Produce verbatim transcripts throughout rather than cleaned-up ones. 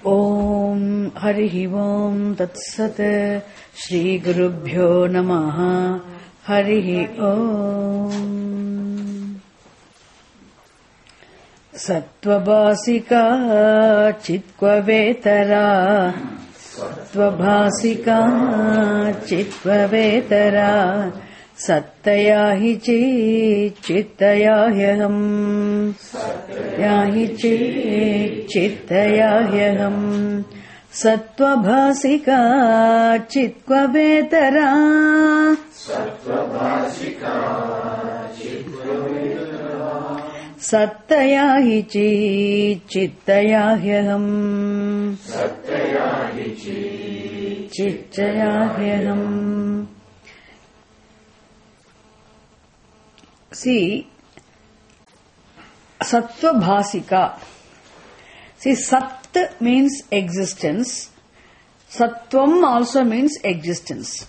Om Harihi Om Tat Sat Shri Gurubhyo Namaha Harihi Om Sattvabhasika Chitva Vetara Sattvabhasika Chitva Vetara Sattaya hi chi chittaya hyaham Sattaya hi chi chittaya hyaham Sattvabhasika chitva vetara Sattvabhasika chitva vetara Sattaya hi chi chittaya hyaham Sattaya hi chi chittaya hyaham. See, Sattva Bhasika. See, Sat means existence. Sattvam also means existence.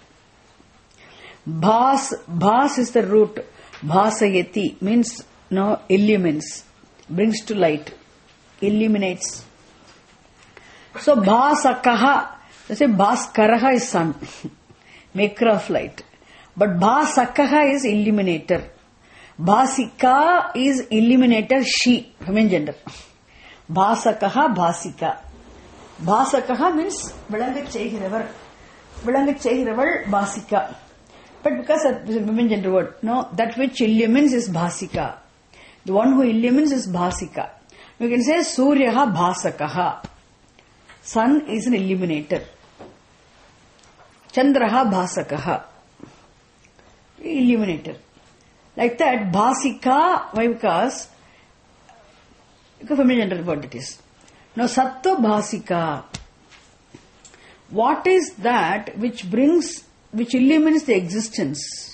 Bhas, Bhas is the root. Bhasayati means no illumines, brings to light, illuminates. So Bhasakaha, they say Bhaskaraha is sun, maker of light. But Bhasakaha is illuminator. Bhasika is illuminator, she, feminine gender. Bhasakaha, Bhasika. Bhasakaha means Vilangat Chehiravar. Vilangat Chehiravar, Bhasika. But because it's a feminine gender word, no, that which illumines is Bhasika. The one who illumines is Bhasika. You can say Suryaha Bhasakaha. Sun is an illuminator. Chandraha Bhasakaha. Illuminator. Like that, Bhasika, why? Because, because feminine gender word it is. Now, Sattva Bhasika. What is that which brings, which illumines the existence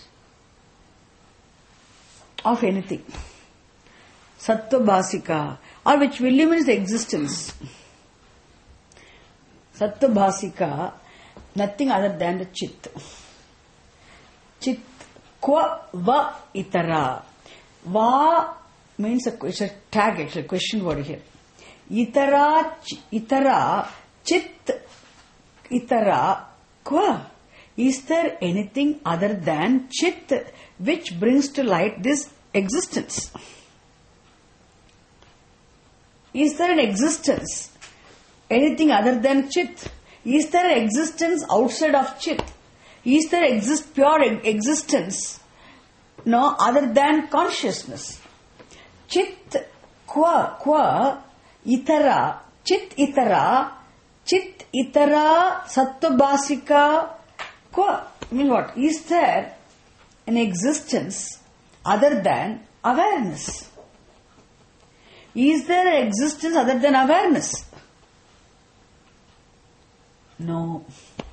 of anything? Sattva Bhasika. Or which illumines the existence. Sattva Bhasika, nothing other than the Chit. Chit. Kwa va itara. Va means a, it's a tag actually, question word here. Itara, itara, chit, itara, kwa. Is there anything other than chit which brings to light this existence? Is there an existence? Anything other than chit? Is there an existence outside of chit? Is there exist pure existence, no, other than consciousness? Chit kwa kwa itara, chit itara, chit itara sattvabhasika kwa. I mean what? Is there an existence other than awareness? Is there an existence other than awareness? No.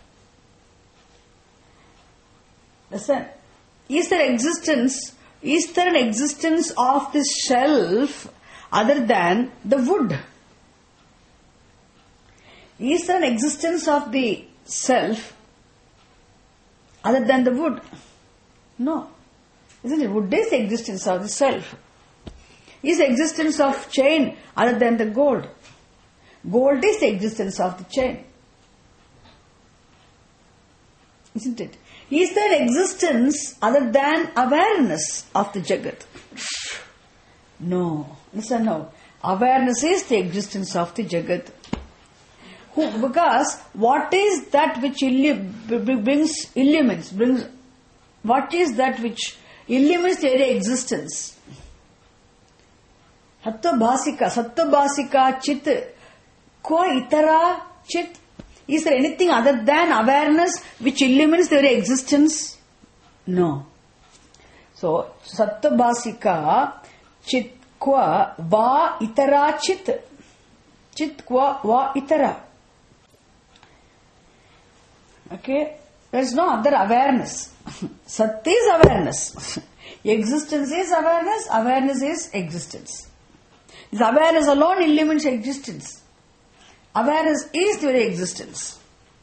Listen, is there existence, is there an existence of this shelf other than the wood? Is there an existence of the self other than the wood? No. Isn't it? Wood is the existence of the self. Is the existence of chain other than the gold? Gold is the existence of the chain. Isn't it? Is there existence other than awareness of the Jagat? No. Listen now. Awareness is the existence of the Jagat. Who, because what is that which illu- brings, illumines, brings, what is that which illumines the very existence? Sattva Bhasika, Sattva Bhasika, Chit, Kwa Itara, Chit. Is there anything other than awareness which illumines their existence? No. So, Sattva Bhasika, Chit Kwa Va Itara Chit. Chit Kwa Va Itara. Okay? There is no other awareness. Sat is awareness. Existence is awareness, awareness is existence. This awareness alone illumines existence. Awareness is the very existence.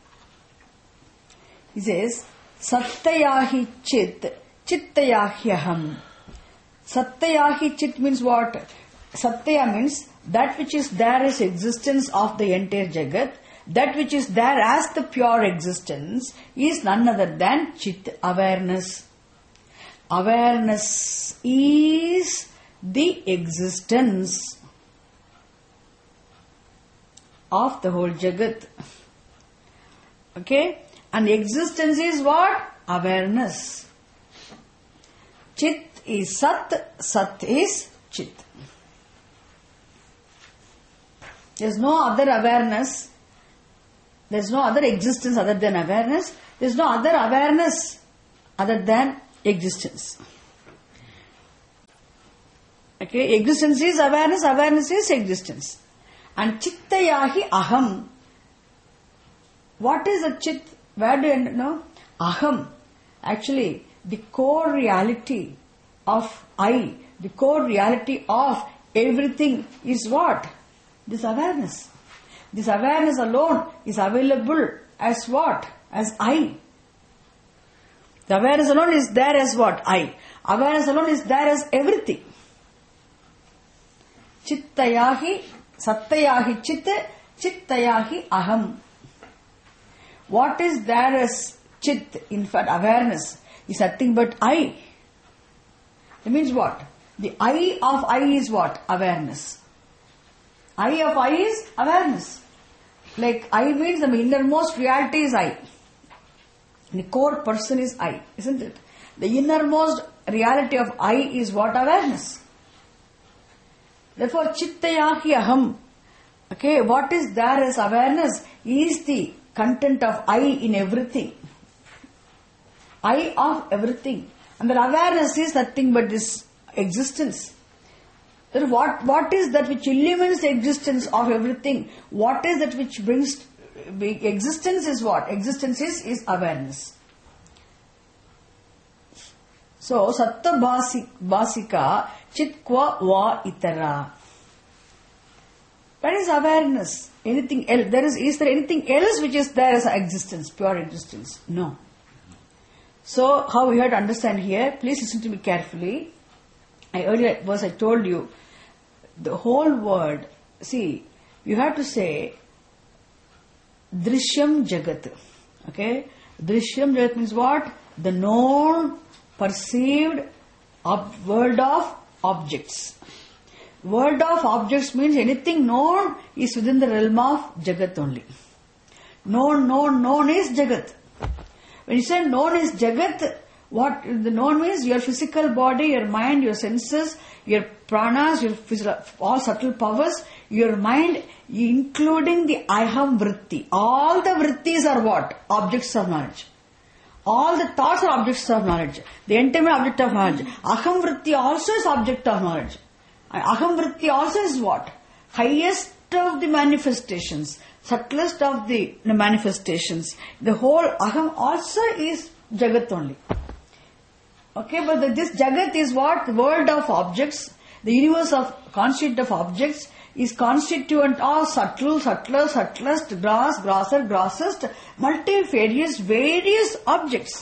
He says, Sattayahi chit, chittayahyaham. Satyahi chit means what? Satya means that which is there is existence of the entire Jagat, that which is there as the pure existence is none other than Chit, awareness. Awareness is the existence of the whole Jagat. Okay? And existence is what? Awareness. Chit is Sat, Sat is Chit. There is no other awareness. There is no other existence other than awareness. There is no other awareness other than existence. Okay, existence is awareness, awareness is existence. And Chittayahi Aham. What is a Chit? Where do you know? Aham. Actually, the core reality of I, the core reality of everything is what? This awareness. This awareness alone is available as what? As I. The awareness alone is there as what? I. Awareness alone is there as everything. Chittayahi, Sattayahi Chitta, Chittayahi Aham. What is there as Chit, in fact awareness, is nothing but I. It means what? The I of I is what? Awareness. I of I is awareness. Like I means the innermost reality is I. The core person is I, isn't it? The innermost reality of I is what? Awareness. Therefore, Chittayahi Aham. Okay, what is there as awareness is the content of I in everything. I of everything. And that awareness is nothing but this existence. Then what, what is that which illumines the existence of everything? What is that which brings existence is what? Existence is, is awareness. So, Satta Bhasika Chitkva Va Itara. That is awareness. Anything else? There is, is there anything else which is there as existence, pure existence? No. So, how we have to understand here, please listen to me carefully. I earlier was I told you, the whole word, see, you have to say, Drishyam Jagat. Okay? Drishyam Jagat means what? The known, perceived ob- world of objects. World of objects means anything known is within the realm of Jagat only. Known, known, known is Jagat. When you say known is Jagat, what the known means? Your physical body, your mind, your senses, your pranas, your physical, all subtle powers, your mind, including the Aham Vritti. All the Vrittis are what? Objects of knowledge. All the thoughts are objects of knowledge. The entire object of knowledge. Aham Vritti also is object of knowledge. And Aham Vritti also is what? Highest of the manifestations. Subtlest of the manifestations. The whole Aham also is Jagat only. Okay, but the, this Jagat is what? The world of objects. The universe of constituent of objects is constituent of subtle, subtler, subtlest, gross, grosser, grossest, multifarious, various objects.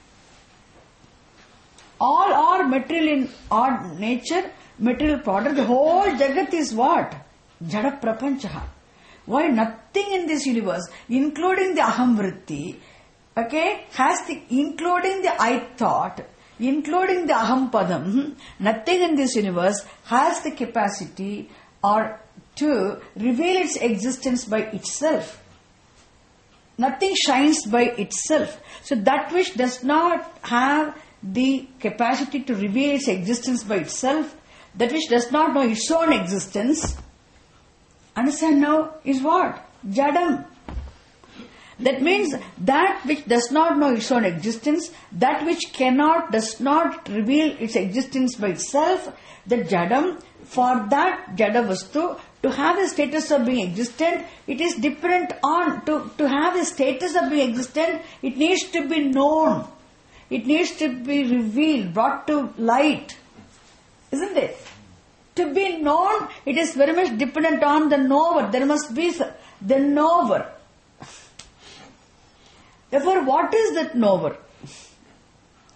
All are material in odd nature, material product. The whole Jagat is what? Jada Prapanchaha. Why? Nothing in this universe, including the Aham Vritti, okay, has the, including the I thought, including the Aham Padam, nothing in this universe has the capacity or to reveal its existence by itself. Nothing shines by itself. So that which does not have the capacity to reveal its existence by itself, that which does not know its own existence, understand now, is what? Jadam. That means that which does not know its own existence, that which cannot, does not reveal its existence by itself, the Jadam, for that Jada Vastu, to have a status of being existent, it is dependent on, to, to have a status of being existent, it needs to be known. It needs to be revealed, brought to light. Isn't it? To be known, it is very much dependent on the knower. There must be the knower. Therefore, what is that knower?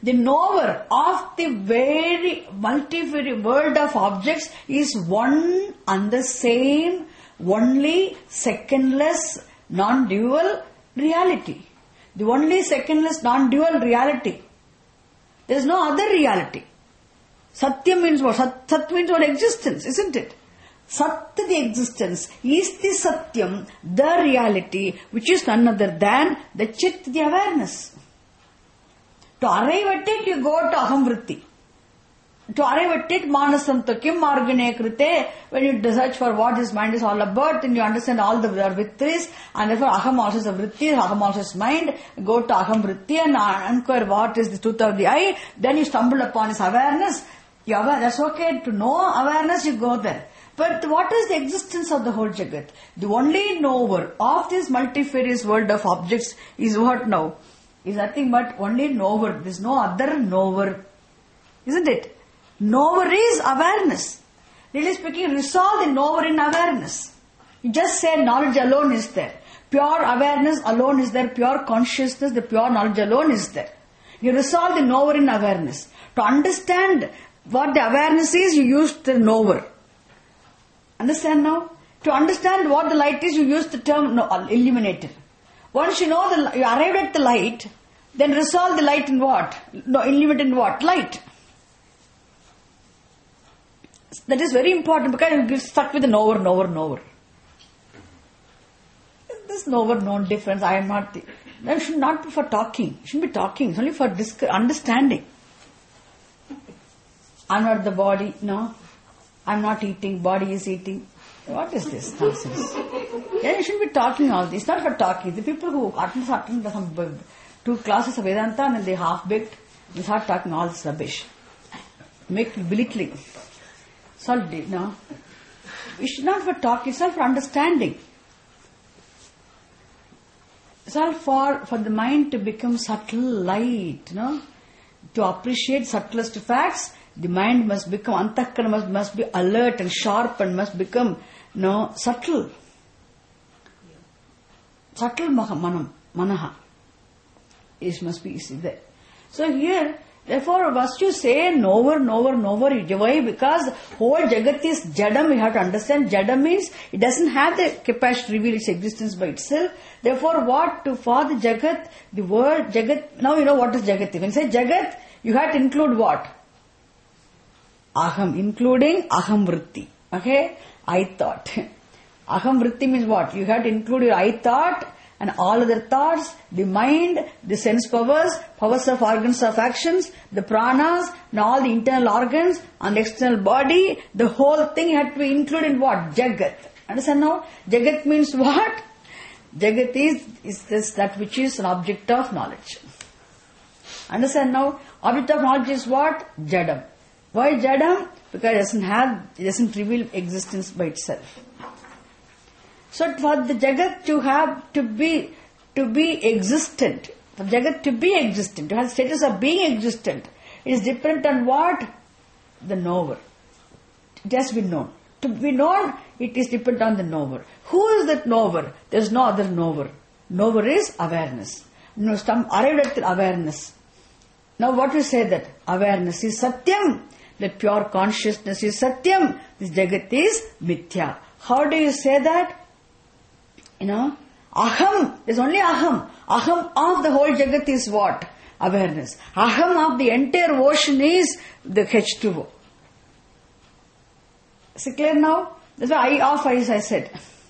The knower of the very multivariate world of objects is one and the same, only secondless, non-dual reality. The only secondless, non-dual reality. There is no other reality. Satya means what? Sat, sat means what? Existence, isn't it? Sat, the existence, is the Satyam, the reality, which is none other than the Chit, the awareness. To arrive at it, you go to Aham Vritti. To arrive at it, Manasanto Kim Margane Krite, when you search for what this mind is all about, then you understand all the Vrittis, and therefore Aham also is a Vritti, Aham also is mind, go to Aham Vritti and inquire what is the truth of the I, then you stumble upon his awareness. You are, that's okay, to know awareness, you go there. But what is the existence of the whole Jagat? The only knower of this multifarious world of objects is what now? Is nothing but only knower. There is no other knower. Isn't it? Knower is awareness. Really speaking, resolve the knower in awareness. You just say knowledge alone is there. Pure awareness alone is there. Pure consciousness, the pure knowledge alone is there. You resolve the knower in awareness. To understand what the awareness is, you use the knower. Understand now? To understand what the light is, you use the term no, illuminator. Once you know the, you arrived at the light, then resolve the light in what? No, illuminate in what? Light. That is very important because you get stuck with the knower, knower, knower. This knower, known difference. I am not. The, that should not be for talking. It shouldn't be talking. It's only for disc- understanding. I'm not the body. No. I'm not eating, body is eating. What is this nonsense? Yeah, you shouldn't be talking all this. It's not for talking. The people who attend, attend some two classes of Vedanta and they half-baked, they start talking all this rubbish. Make belittling. It's all, no. It's not for talking, it's all for understanding. It's all for, for the mind to become subtle light, no? To appreciate subtlest facts, the mind must become, antakkara must, must be alert and sharp and must become, no, subtle. Subtle manam, manaha. It must be there. So here, therefore, once you say knower, knower, knower, why? Because whole Jagat is Jadam, we have to understand. Jadam means it doesn't have the capacity to reveal its existence by itself. Therefore, what to, for the Jagat, the word Jagat, now you know what is Jagat. When you say Jagat, you have to include what? Aham, including Aham Vritti. Okay? I thought. Aham Vritti means what? You have to include your I thought and all other thoughts, the mind, the sense powers, powers of organs of actions, the pranas, and all the internal organs, and the external body, the whole thing had to be included in what? Jagat. Understand now? Jagat means what? Jagat is, is this, that which is an object of knowledge. Understand now? Object of knowledge is what? Jadam. Why Jadam? Because it doesn't have, it doesn't reveal existence by itself. So for the Jagat to have, to be, to be existent, for Jagat to be existent, to have status of being existent, it is dependent on what? The knower. It has to be known. To be known, it is dependent on the knower. Who is that knower? There is no other knower. Knower is awareness. No, some arrived at the awareness. Now what we say that? Awareness is Satyam. That pure consciousness is Satyam. This Jagat is Mithya. How do you say that? You know, Aham, there's only Aham. Aham of the whole Jagat is what? Awareness. Aham of the entire ocean is the H two O. Is it clear now? That's why I of I, I said.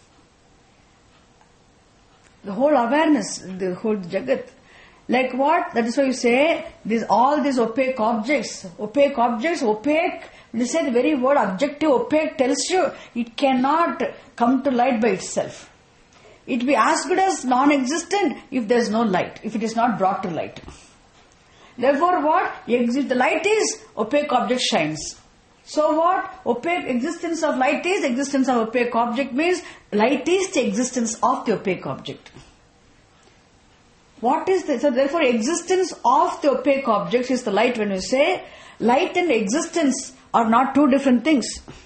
The whole awareness, the whole Jagat. Like what? That is why you say, these all these opaque objects, opaque objects, opaque, when you say the very word objective, opaque tells you it cannot come to light by itself. It will be as good as non-existent if there is no light, if it is not brought to light. Therefore what? Exist, the light is, opaque object shines. So what? Opaque existence of light is, existence of opaque object means, light is the existence of the opaque object. What is this? So therefore existence of the opaque objects is the light. When you say light and existence are not two different things.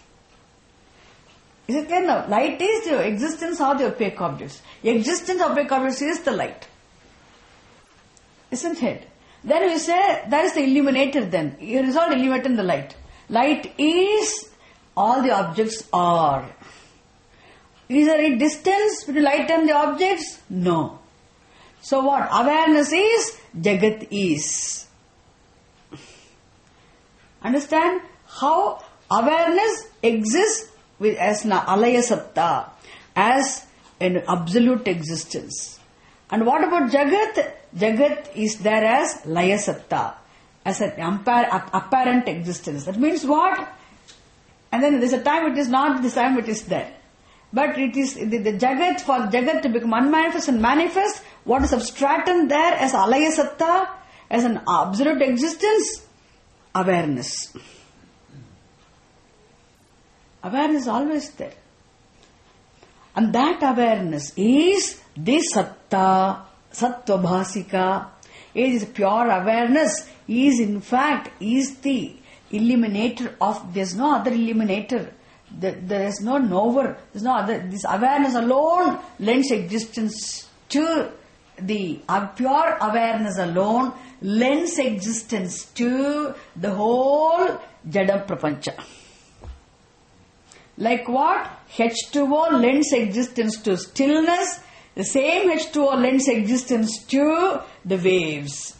Is it clear now? Light is the existence of the opaque objects. The existence of opaque objects is the light. Isn't it? Then we say, that is the illuminator then. It is not illuminating the light. Light is, all the objects are. Is there any distance between light and the objects? No. So what? Awareness is, Jagat is. Understand how awareness exists with as na alaya satta, as an absolute existence. And what about Jagat? Jagat is there as laya satta, as an apparent existence. That means what? And then there's a time it is not, this time it is there. But it is the, the Jagat, for Jagat to become unmanifest and manifest, what is substratum there as alaya satta, as an absolute existence? Awareness. Awareness is always there. And that awareness is the satta, sattva bhasika. It is pure awareness, is in fact, is the illuminator of, there is no other illuminator. There, there is no knower. There is no other. This awareness alone lends existence to the uh, pure awareness alone lends existence to the whole Jada Prapancha. Like what? H two O lends existence to stillness. The same H two O lends existence to the waves.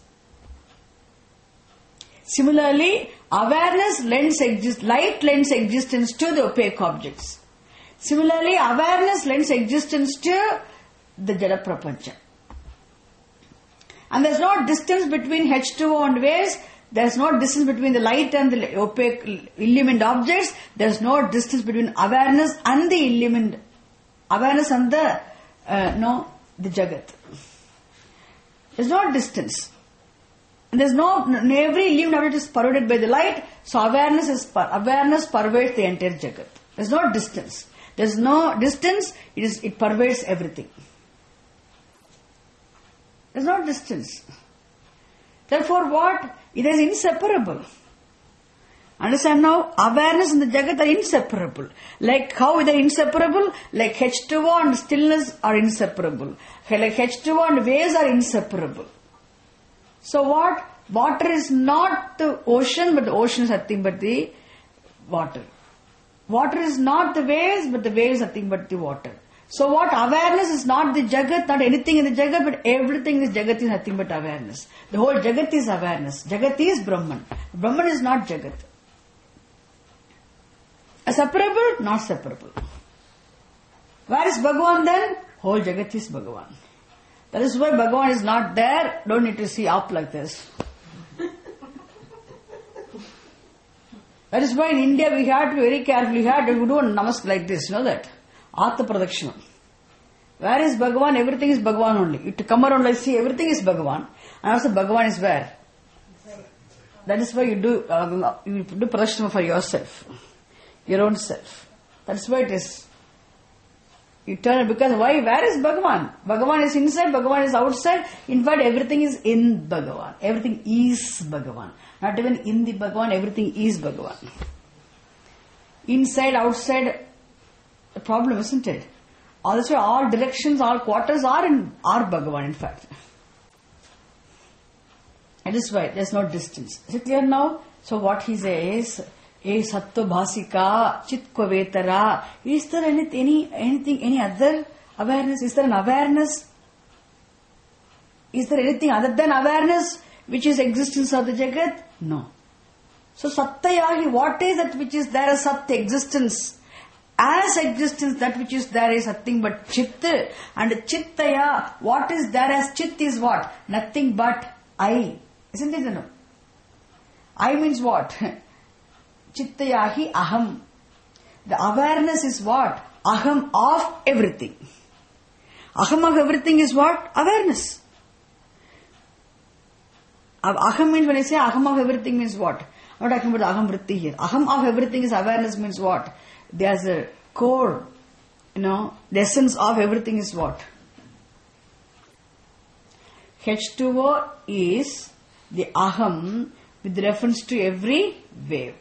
Similarly, awareness lends exist, light lends existence to the opaque objects. Similarly, awareness lends existence to the Jada Prapancha. And there is no distance between H two O and waves. There is no distance between the light and the opaque illumined objects. There is no distance between awareness and the illumined awareness and the uh, no the Jagat. There is no distance. And there is no every illumined object is pervaded by the light. So awareness is awareness pervades the entire Jagat. There is no distance. There is no distance. It is it pervades everything. There is no distance. Therefore, what? It is inseparable. Understand now? Awareness and the Jagat are inseparable. Like how they are inseparable? Like H two O and stillness are inseparable. Like H two O and waves are inseparable. So what? Water is not the ocean, but the ocean is nothing but the water. Water is not the waves, but the waves are nothing but the water. So what? Awareness is not the Jagat, not anything in the Jagat, but everything in the Jagat is nothing but awareness. The whole Jagat is awareness. Jagat is Brahman. Brahman is not Jagat. A separable? Not separable. Where is Bhagavan then? Whole Jagat is Bhagavan. That is why Bhagavan is not there. Don't need to see up like this. That is why in India we have to be very careful. We have to do namaskar like this. You know that? Atma Pradakshina. Where is Bhagavan? Everything is Bhagavan only. You to come around like see everything is Bhagavan. And also Bhagavan is where? That is why you do uh, you do Pradakshina for yourself. Your own self. That's why it is. You turn because why? Where is Bhagavan? Bhagavan is inside, Bhagavan is outside. In fact, everything is in Bhagavan. Everything is Bhagavan. Not even in the Bhagavan, everything is Bhagavan. Inside, outside, the problem, isn't it? Also, all directions, all quarters are in are Bhagavan, in fact. That is why there is no distance. Is it clear now? So what he says, E sattva bhasika, chitkva vetara. Is there any, any, anything, any other awareness? Is there an awareness? Is there anything other than awareness which is existence of the Jagat? No. So sattyahi, what is that which is there as sat existence? As existence, that which is there is nothing but chit. And chittaya, what is there as chit is what? Nothing but I. Isn't it? No? I means what? Chittayahi aham. The awareness is what? Aham of everything. Aham of everything is what? Awareness. Aham means, when I say aham of everything means what? I'm not talking about aham vritti here. Aham of everything is awareness means what? There's a core, you know, the essence of everything is what? H two O is the aham with reference to every wave.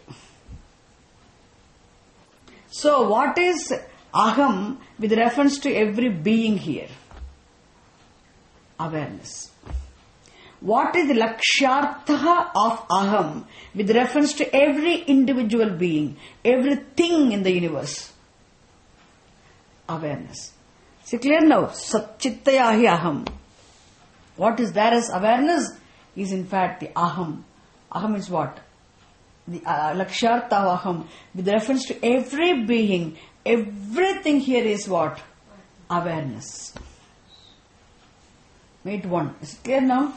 So what is aham with reference to every being here? Awareness. what is the lakshyartha of aham with reference to every individual being, everything in the universe? Awareness. See clear now? Satchittayahi aham. What is there as awareness is in fact the aham. Aham is what? The uh, lakshyartha of aham with reference to every being, everything here is what? Awareness. Made one. Is it clear now?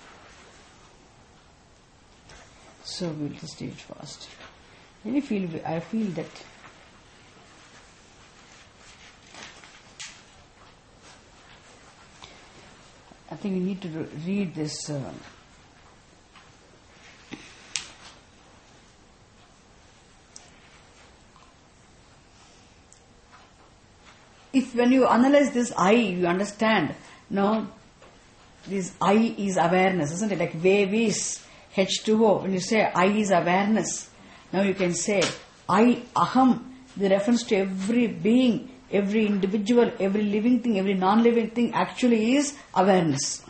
So we'll just do it fast. Really feel I feel that I think we need to read this. Uh, if when you analyze this I, you understand. No, this I is awareness, isn't it? Like wave is H two O. When you say I is awareness, now you can say I, aham, the reference to every being, every individual, every living thing, every non-living thing actually is awareness.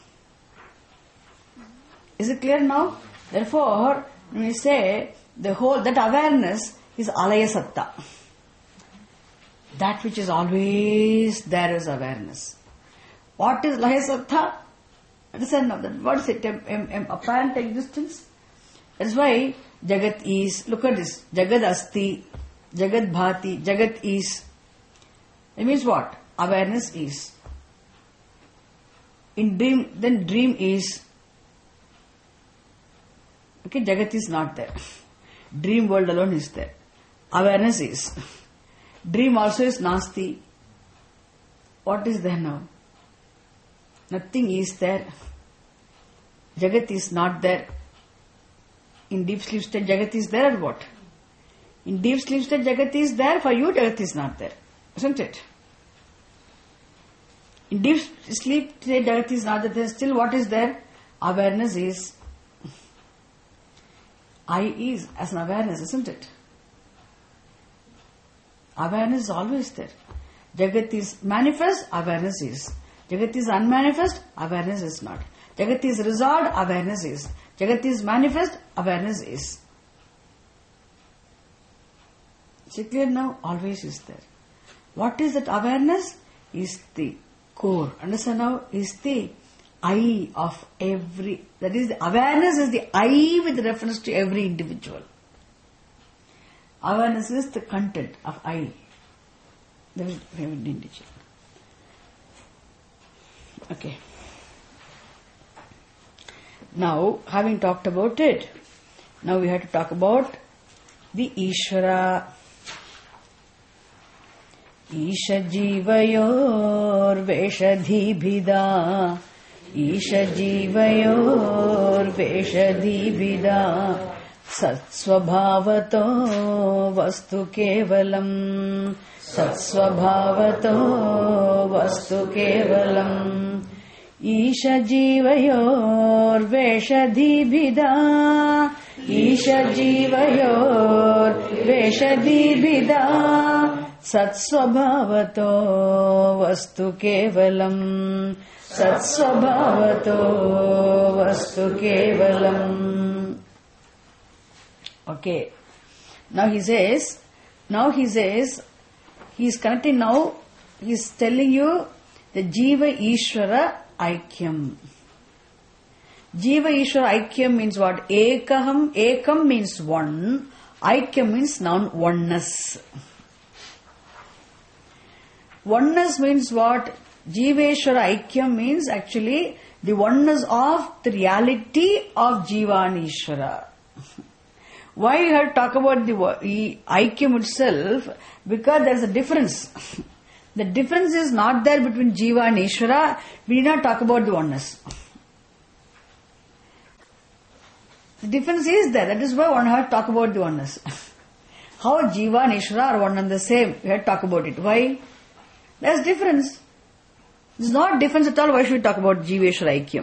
Is it clear now? Therefore, when we say the whole, that awareness is alaya satta. That which is always there is awareness. What is laya satta? Understand now that what is it? Am, am, am apparent existence. That's why Jagat is. Look at this. Jagat asti, Jagat bhati, Jagat is. It means what? Awareness is. In dream, then dream is. Okay, Jagat is not there. Dream world alone is there. Awareness is. Dream also is nasti. What is there now? Nothing is there. Jagat is not there. In deep sleep state, Jagat is there or what? In deep sleep state, Jagat is there. For you, Jagat is not there. Isn't it? In deep sleep state, Jagat is not there. Still, what is there? Awareness is. I is as an awareness, isn't it? Awareness is always there. Jagat is manifest, awareness is. Jagat is unmanifest, awareness is not. Jagat is resolved, awareness is. Jagat is manifest, awareness is. Is it clear now? Always is there. What is that awareness? Is the core. Understand now? Is the I of every, that is the awareness is the I with reference to every individual. Awareness is the content of I. That is every individual. Okay. Now, having talked about it, now we have to talk about the Ishvara. Isha jivayor veshadhi bhida. Isha jivayor veshadhi bhida. Satsvabhavato vastu kevalam. Satsvabhavato vastu kevalam. Isha jivayor veshadhi bhida. Isha jivayor veshadhi bhida. Satsvabhavato vastu kevalam. Satsvabhavato vastu kevalam. Okay. Now he says, now he says, he is connecting now, he is telling you the Jiva Ishvara Aikyam. Jiva Ishvara Aikyam means what? Ekaham, Ekam means one, Aikyam means noun oneness. Oneness means what? Jiveshwara Aikyam means actually the oneness of the reality of Jiva and Ishvara. Why you have to talk about the Aikyam itself? Because there is a difference. The difference is not there between Jiva and Ishvara. We did not talk about the oneness. The difference is there. That is why one has to talk about the oneness. How Jiva and Ishvara are one and the same. We have to talk about it. Why? There is difference. There is not difference at all. Why should we talk about Jiveshwara Aikyam?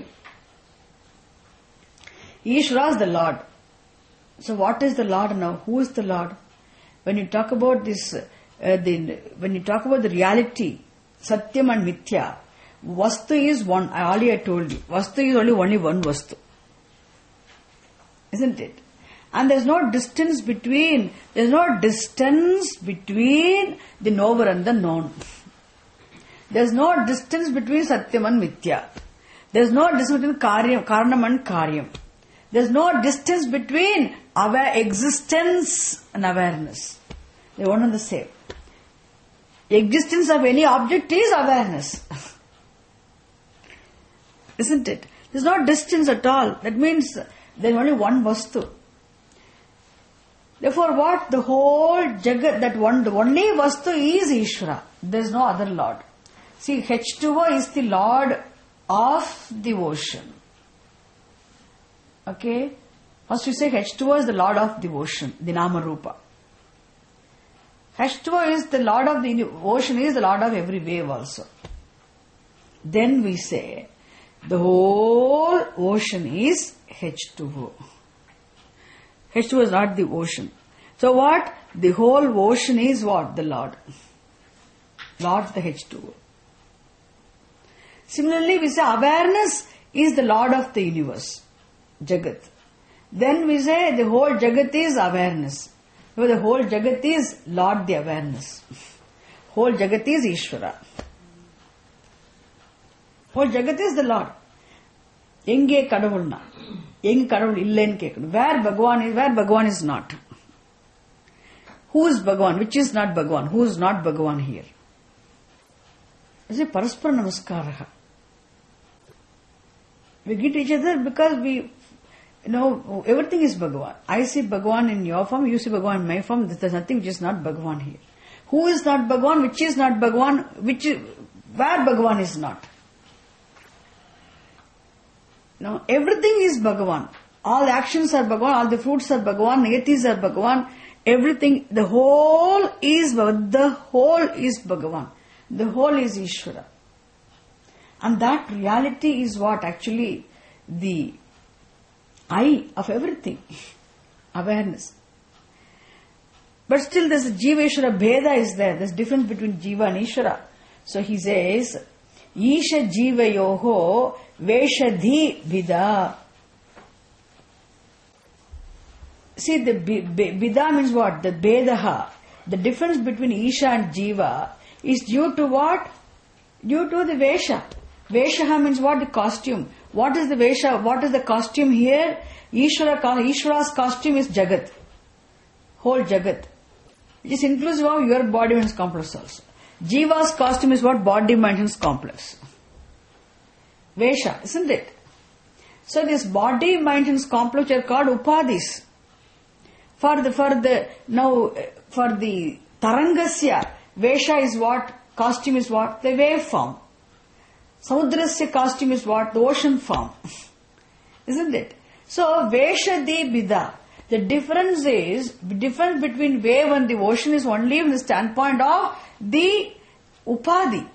Ishvara is the Lord. So what is the Lord now? Who is the Lord? When you talk about this, uh, the, when you talk about the reality, Satyam and Mithya, Vastu is one. I already I told you. Vastu is only only one Vastu. Isn't it? And there's no distance between, there's no distance between the knower and the known. There's no distance between Satyam and Mithya. There's no distance between Karyam, Karanam and Karyam. There's no distance between aware existence and awareness. They're one and the same. Existence of any object is awareness. Isn't it? There's no distance at all. That means there's only one Vastu. Therefore what? The whole Jagat, that one, the only Vastu is Ishvara. There's no other Lord. See, H two O is the Lord of the ocean. Okay? First we say H two O is the Lord of the ocean, the Nama Rupa. H two O is the Lord of the ocean, is the Lord of every wave also. Then we say, the whole ocean is H two O. H two O is not the ocean. So what? The whole ocean is what? The Lord. Lord the H two O. Similarly, we say awareness is the Lord of the universe, Jagat. Then we say the whole Jagat is awareness. So the whole Jagat is Lord the awareness. Whole Jagat is Ishvara. Whole Jagat is the Lord. Enge kadavulna. Enge kadavul illen kekadu. Where Bhagavan is, where Bhagavan is not. Who is Bhagavan? Which is not Bhagavan? Who is not Bhagavan here? It's a paraspara namaskaraha. We greet each other because we, you know, everything is Bhagavan. I see Bhagavan in your form, you see Bhagavan in my form. There's nothing which is not Bhagavan here. Who is not Bhagavan? Which is not Bhagavan? Which is, where Bhagavan is not? No, everything is Bhagavan. All the actions are Bhagavan, all the fruits are Bhagavan, niyatis are Bhagavan, everything, the whole is, the whole is Bhagavan. The whole is Ishvara. And that reality is what actually the eye of everything. Awareness. But still there's a Jiva Ishvara Bheda is there. There's difference between Jiva and Ishvara. So he says, Isha Jiva Yoho Veshadhi Vida. See, the Vida means what? The Bedaha. The difference between Isha and Jiva is due to what? Due to the Vesha. Veshaha means what? The costume. What is the Vesha? What is the costume here? Ishvara, Ishvara's costume is Jagat. Whole Jagat. It is inclusive of your body mind complex also. Jiva's costume is what? Body mind complex. Vesha, isn't it? So this body mind complex are called Upadhis. For the, for the, now, for the Tarangasya, Vesha is what? Costume is what? The wave form. Samudrasya costume is what? The ocean form. Isn't it? So, Veshadi Bida. The difference is, the difference between wave and the ocean is only from the standpoint of the Upadhi.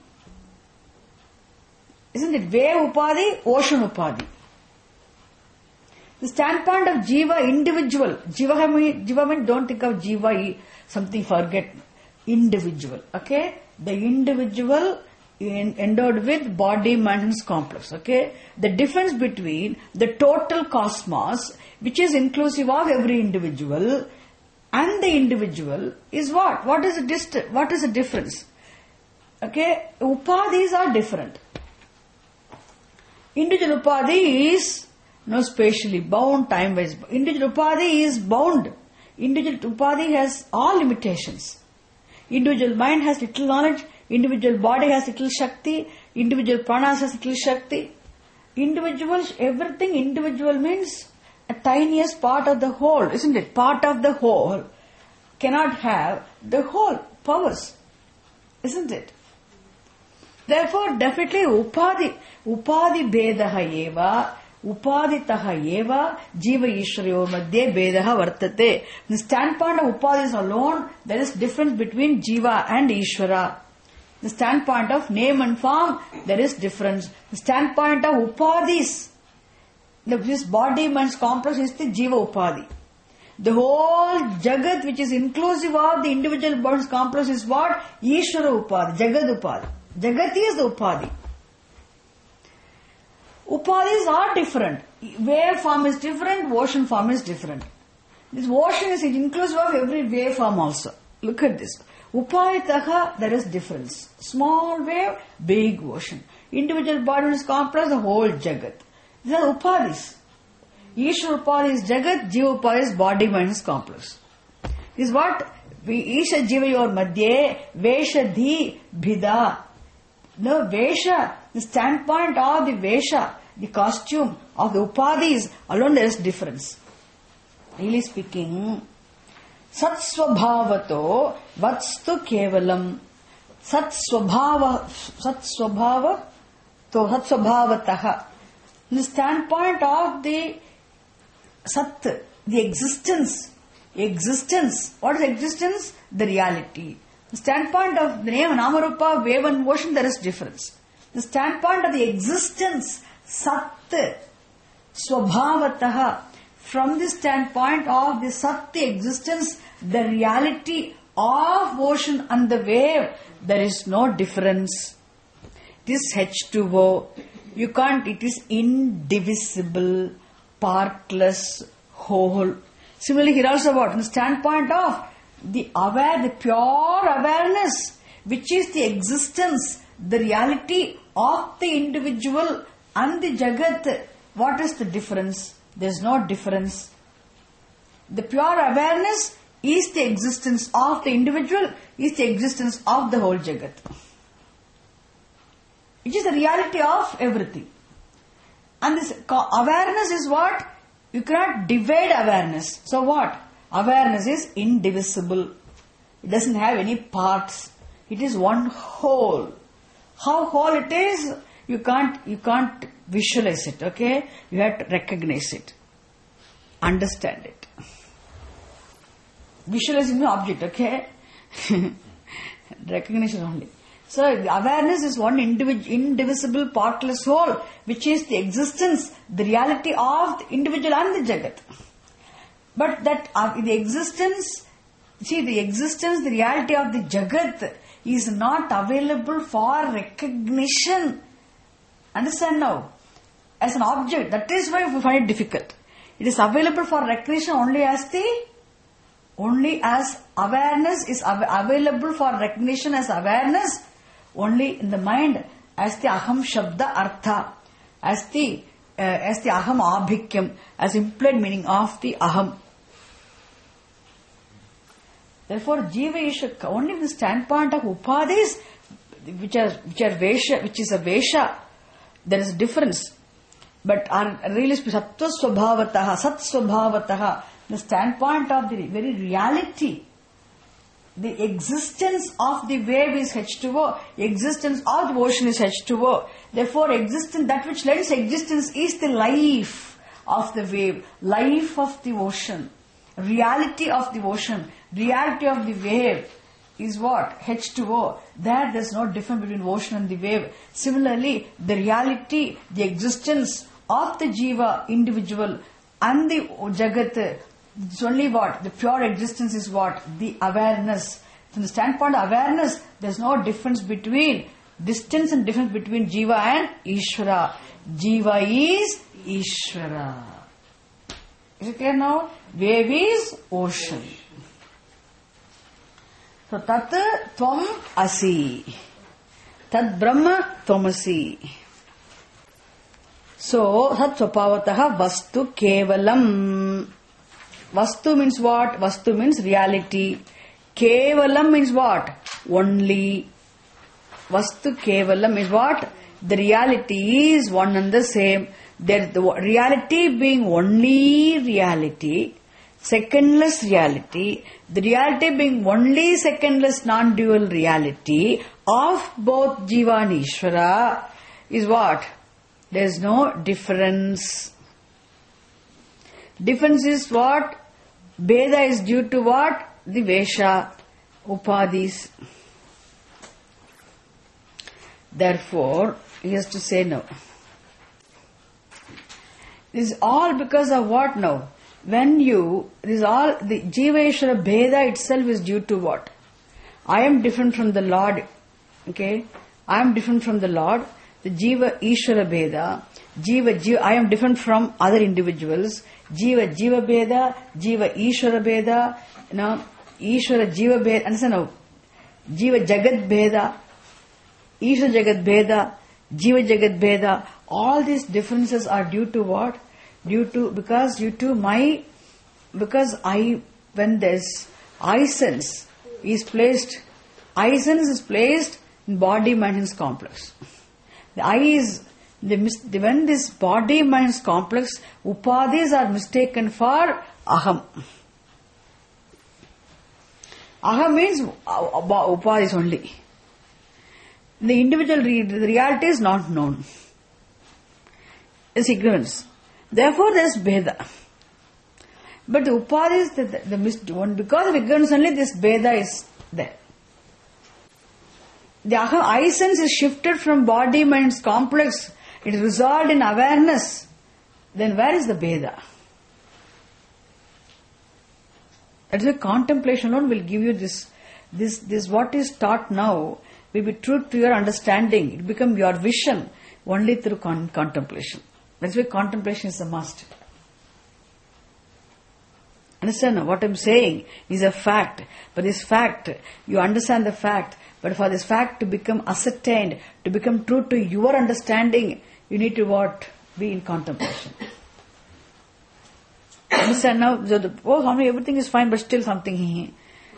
Isn't it? Wave Upadhi, ocean Upadhi. The standpoint of Jiva, individual. Jiva means, Jiva means don't think of Jiva, something forget. Individual. Okay? The individual in, endowed with body, mind and complex. Okay? The difference between the total cosmos, which is inclusive of every individual, and the individual is what? What is the dist- What is the difference? Okay? Upadhis are different. Individual Upadhi is no spatially bound, time-wise. Individual Upadhi is bound. Individual Upadhi has all limitations. Individual mind has little knowledge, individual body has little Shakti, individual pranas has little Shakti. Individual, everything individual means a tiniest part of the whole, isn't it? Part of the whole cannot have the whole powers, isn't it? Therefore, definitely Upadhi, Upadhi Bedaha Eva, Upaditaha Eva, Jiva Ishvarayo Madhye Bedaha Vartate. The standpoint of Upadhis alone, there is difference between Jiva and Ishvara. The standpoint of name and form, there is difference. The standpoint of Upadhis, this body mind complex is the Jiva Upadhi. The whole Jagat, which is inclusive of the individual bodies complex, is what? Ishvara Upadhi, Jagat Upadhi. Jagat is the Upadhi. Upadhis are different. Wave form is different, ocean form is different. This ocean is inclusive of every wave form also. Look at this. Upayataha, there is difference. Small wave, big ocean. Individual body is complex, the whole Jagat. These are Upadhis. Ishvara Upadhi is Jagat, Jiva Upadhi is body, mind is complex. This is what? Isha Jiva Yor Madhye, Vesha Dhi Bhida. No, Vesha, the standpoint of the Vesha, the costume of the Upadhis, alone there is difference. Really speaking, Sat Swabhavato Vatstu Kevalam. Sat Swabhava, Sat Swabhava, to Sat Swabhavataha. The standpoint of the Sat, the existence, existence. What is existence? The reality. The standpoint of the name Namarupa, wave and ocean, there is difference. The standpoint of the existence, Sat, Swabhavataha. From the standpoint of the Sat, the existence, the reality of ocean and the wave, there is no difference. It is H two O. You can't, it is indivisible, partless, whole. Similarly, here also what? From the standpoint of the aware, the pure awareness, which is the existence, the reality of the individual and the Jagat, what is the difference? There is no difference. The pure awareness is the existence of the individual, is the existence of the whole Jagat. It is the reality of everything. And this awareness is what? You cannot divide awareness. So what? Awareness is indivisible. It doesn't have any parts. It is one whole. How whole it is, you can't, you can't visualize it, okay? You have to recognize it. Understand it. Visualizing the object, okay? Recognition only. So, the awareness is one individ- indivisible, partless whole, which is the existence, the reality of the individual and the Jagat. But that uh, the existence, see, the existence, the reality of the Jagat is not available for recognition. Understand now? As an object, that is why we find it difficult. It is available for recognition only as the, only as awareness is av- available for recognition as awareness, only in the mind as the aham shabda artha, as the uh, as the aham abhikyam, as implied meaning of the aham. Therefore, jiva is only from the standpoint of upadhis, which are which are vesha, which is a vesha. There is a difference. But are really sattva swabhavataha, sat swabhavataha, the standpoint of the very reality, the existence of the wave is H two O, existence of the ocean is H two O. Therefore, existence, that which lends existence is the life of the wave, life of the ocean, reality of the ocean, reality of the wave is what? H two O. There, there is no difference between ocean and the wave. Similarly, the reality, the existence of the jiva, individual, and the Jagat, it's only what? The pure existence is what? The awareness. From the standpoint of awareness, there is no difference between, distance and difference between jiva and Ishvara. Jiva is Ishvara. Is it clear now? Wave is ocean. So, tat tvam asi. Tat brahma tvamasi. So, sat swapavataha vastu kevalam. Vastu means what? Vastu means reality. Kevalam means what? Only. Vastu kevalam is what? The reality is one and the same. There, the reality being only reality, secondless reality, the reality being only secondless non-dual reality of both Jiva and Ishvara is what? There is no difference. Difference is what? Bheda is due to what? The Vesha, Upadhis. Therefore, he has to say no. This is all because of what now? When you, this is all, the Jiveshwara Bheda itself is due to what? I am different from the Lord. Okay? I am different from the Lord. The Jiva Ishvara Bheda. Jiva, Jiva, I am different from other individuals. Jiva, Jiva Bheda, Jiva, Ishvara Bheda, you know, Ishvara, Jiva Bheda, understand now? Jiva, Jagat Bheda, Ishvara Jagat Bheda, Jiva Jagat Bheda. All these differences are due to what? Due to, because due to my, because I, when there's I sense is placed, I sense is placed in body mind complex. The I is, the, the when this body mind complex, upadhis are mistaken for aham. Aham means upadhis only. The individual re- the reality is not known. It's ignorance. Therefore there is Bheda. But the upadhis, the, the, the mist, one, because of ignorance only this Bheda is there. The aham, I sense is shifted from body mind's complex. It is resolved in awareness. Then where is the Bheda? That's why contemplation alone will give you this, this, this what is taught now will be true to your understanding. It becomes your vision only through con- contemplation. That's why contemplation is a must. Understand what I'm saying is a fact. But this fact, you understand the fact, but for this fact to become ascertained, to become true to your understanding, you need to what? Be in contemplation. Understand now? So the, oh, how many, everything is fine, but still something.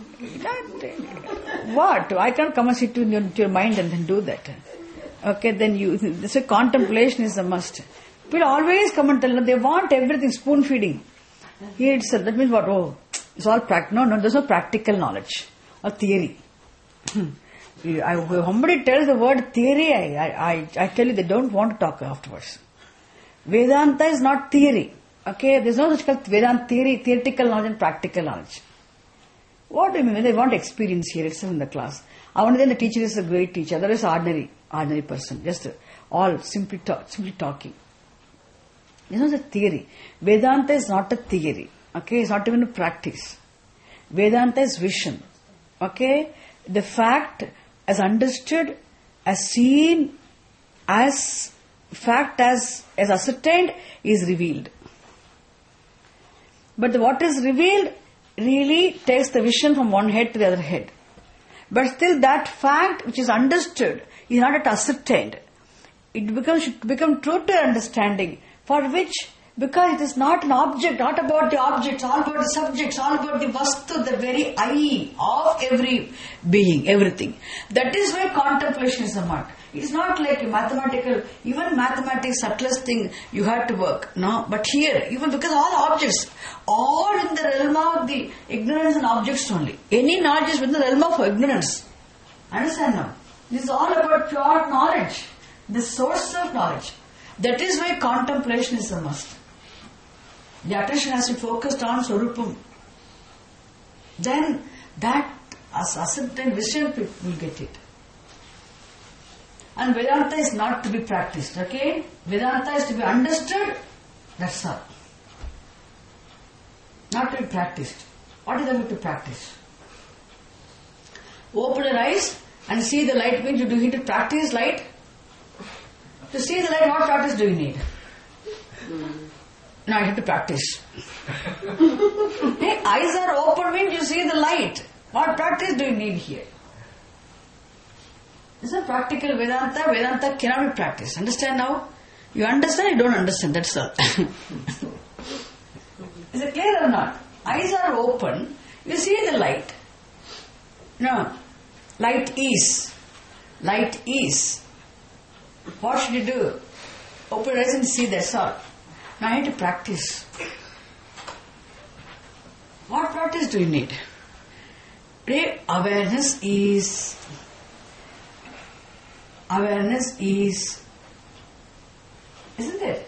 What? I can't come and sit to your, to your mind and then do that. Okay, then you. So contemplation is a must. People always come and tell them they want everything spoon feeding. Here itself, that means what? Oh, it's all practical. No, no, there's no practical knowledge or theory. I, when somebody tells the word theory, I, I, I tell you they don't want to talk afterwards. Vedanta is not theory. Okay, there's no such called Vedanta theory, theoretical knowledge and practical knowledge. What do you mean? They want experience here itself in the class. I want to then the teacher is a great teacher, otherwise ordinary, ordinary person, just all simply talk, simply talking. This is a theory. Vedanta is not a theory. Okay, it's not even a practice. Vedanta is vision. Okay, the fact as understood, as seen, as fact as as ascertained is revealed. But the, what is revealed really takes the vision from one head to the other head. But still that fact which is understood is not yet ascertained. It becomes should become true to understanding. For which, because it is not an object, not about the objects, all about the subjects, all about the vastu, the very I of every being, everything. That is why contemplation is a must. It's not like a mathematical, even mathematics, subtlest thing you have to work. No, but here, even because all objects, all in the realm of the ignorance and objects only. Any knowledge is within the realm of ignorance. Understand now? This is all about pure knowledge, the source of knowledge. That is why contemplation is a must. The attention has to be focused on Swarupam. Then that as ascertained vision will get it. And Vedanta is not to be practiced, okay? Vedanta is to be understood, that's all. Not to be practiced. What is there to practice? Open your eyes and see the light means you do need to practice light. To see the light, what practice do you need? No, I have to practice. Hey, eyes are open means you see the light. What practice do you need here? This is a practical Vedanta. Vedanta cannot be practiced. Understand now? You understand, you don't understand. That's all. Is it clear or not? Eyes are open. You see the light. No. Light is. Light is. What should you do? Open your eyes and see, that's all. Now I need to practice. What practice do you need? Awareness is... Awareness is... Isn't it?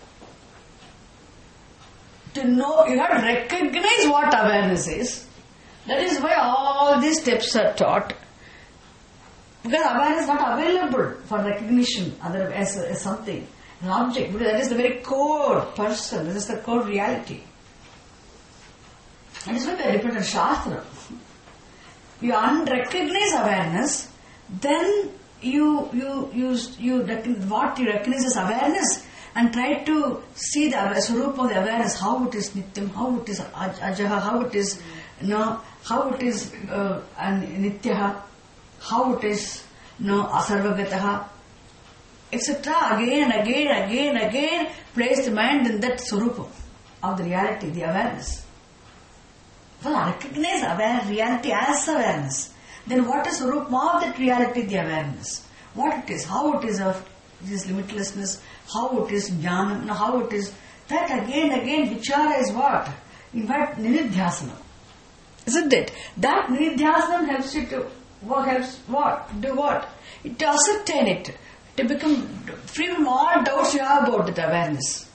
To know, you have to recognize what awareness is. That is why all these steps are taught. Because awareness is not available for recognition other as, as something, an object. Because that is the very core person. This is the core reality. And this is why they depend on Shastra. You unrecognize awareness, then you you you you what you recognize as awareness, and try to see the Swarupa of the awareness, how it is Nityam, how it is Ajaha, how it is, you know, how it is uh, Nityaha, how it is, you know, Asarvagataha, et cetera. Again, again, again, again, place the mind in that Swarupa of the reality, the awareness. Well, I recognize aware, reality as awareness. Then what is Swarupa of that reality, the awareness? What it is, how it is of this limitlessness, how it is jnana, how it is, that again, again, vichara is what? In fact, nididhyasana. Isn't it? That nididhyasana helps you to, what helps what? Do what? To ascertain it, to become free from all doubts you have about that awareness.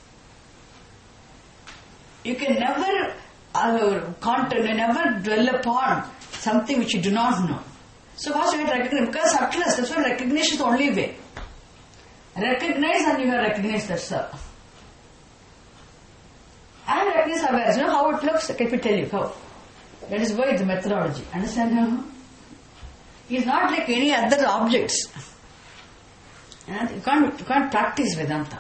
You can never uh, content, never dwell upon something which you do not know. So first you have to recognize, because subtleness, that's why recognition is the only way. Recognize and you have recognized that self. And recognize awareness. You know how it looks? Let me tell you how. That is why the methodology. Understand how? He is not like any other objects. And you can't, you can't practice Vedanta.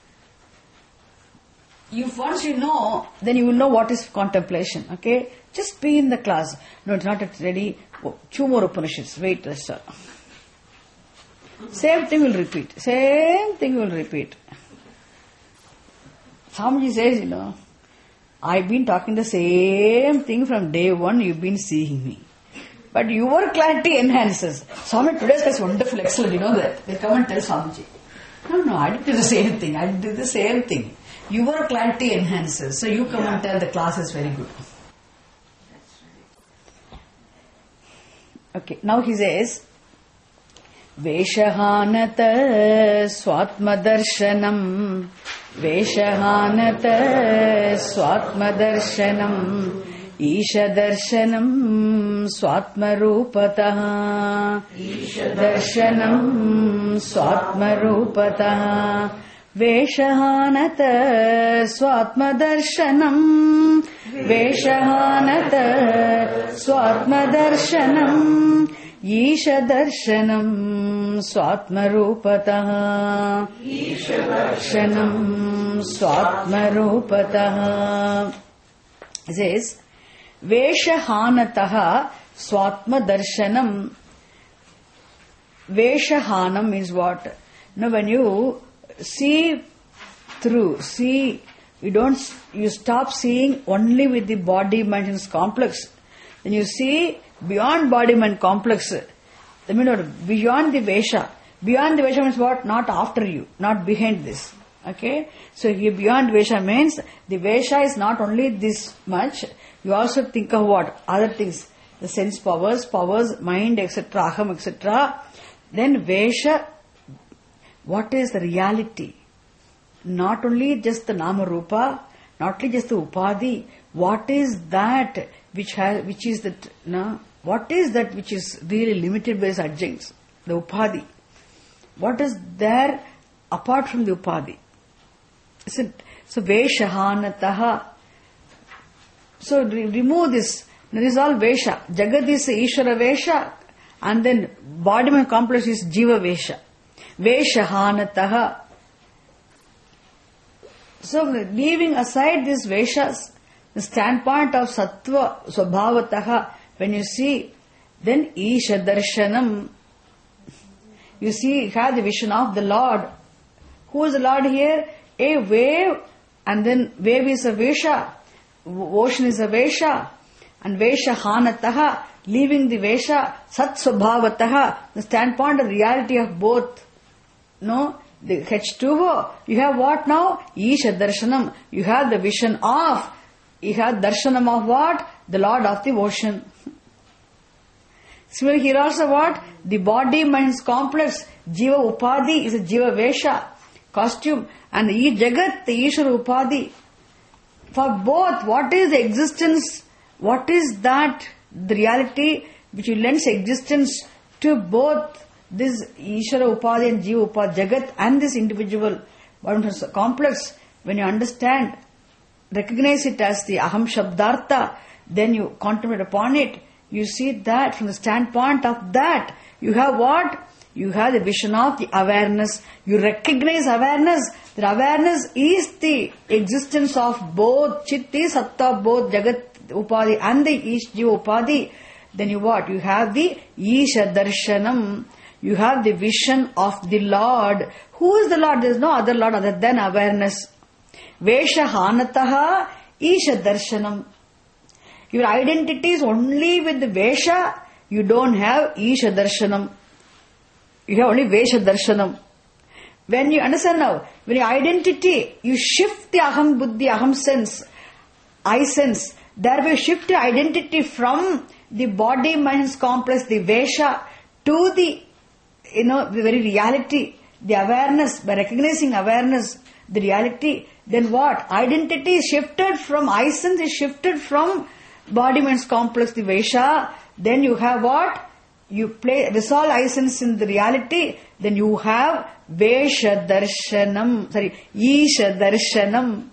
If once you know, then you will know what is contemplation. Okay? Just be in the class. No, it's not yet ready. Oh, two more Upanishads. Wait, that's all. Same thing will repeat. Same thing will repeat. Swamiji says, you know, I've been talking the same thing from day one, you've been seeing me. But your clarity enhances. Swami, today's class is wonderful, excellent, you know that. They come and tell Swamiji. No, no, I did the same thing. I did the same thing. Your clarity enhances. So you come yeah. and tell the class is very good. Okay, now he says, Veshahanata swatmadarshanam Veshahanata swatmadarshanam Ishadarshanam swatmarupataha Ishadarshanam swatmarupataha Veshahanata swatmadarshanam Veshahanata swatmadarshanam Ishadarshanam swatmarupataha Ishadarshanam swatmarupataha. It says, Veshahanataha swatmadarshanam. Veshahanam means what? Now when you see through, see, you don't, you stop seeing only with the body mind complex. Then you see beyond body mind complex. I mean, beyond the Vesha. Beyond the Vesha means what? Not after you, not behind this. Okay? So here beyond Vesha means the Vesha is not only this much, you also think of what? Other things. The sense powers, powers, mind, et cetera, aham, et cetera. Then Vesha, what is the reality? Not only just the Nama Rupa, not only just the Upadhi, what is that which has, which is that, no? What is that which is really limited by its adjuncts? The Upadhi. What is there apart from the Upadhi? So, so Veshahanataha. So re- remove this. There is all Vesha. Jagat is Ishvara Vesha, and then body mind complex is Jiva Vesha. Veshahanataha. So leaving aside these Veshas, the standpoint of Sattva Swabhavataha, when you see, then Isha Darshanam, you see, you have the vision of the Lord. Who is the Lord here? A wave, and then wave is a Vesha, ocean is a Vesha, and Vesha Hanataha, leaving the Vesha, Sat Swabhavataha, the standpoint of reality of both. No? The H two O, you have what now? Isha Darshanam, you have the vision of, you have Darshanam of what? The Lord of the ocean. Similarly here also what? The body mind's complex, Jiva Upadhi is a Jiva Vesha, costume, and E Jagat, the Ishvara Upadhi. For both, what is the existence, what is that, the reality which lends existence to both this Ishvara Upadhi and Jiva Upadhi, Jagat and this individual complex, when you understand, recognize it as the Aham Shabdartha, then you contemplate upon it, you see that from the standpoint of that, you have what? You have the vision of the awareness. You recognize awareness. The awareness is the existence of both Chitti, Satta, both Jagat Upadhi and the Ish Jiva Upadhi. Then you what? You have the Isha Darshanam. You have the vision of the Lord. Who is the Lord? There is no other Lord other than awareness. Vesha Hanataha Isha Darshanam. Your identity is only with the Vesha. You don't have Isha Darshanam. You have only Vesha Darshanam. When you understand now, when your identity, you shift the Aham Buddhi, Aham sense, I sense, thereby shift your identity from the body mind complex, the Vesha, to the, you know, the very reality, the awareness, by recognizing awareness, the reality, then what? Identity is shifted from I sense, is shifted from body mind complex, the Vesha, then you have what? You play, resolve I sense in the reality, then you have Vesha Darshanam, sorry, Isha Darshanam.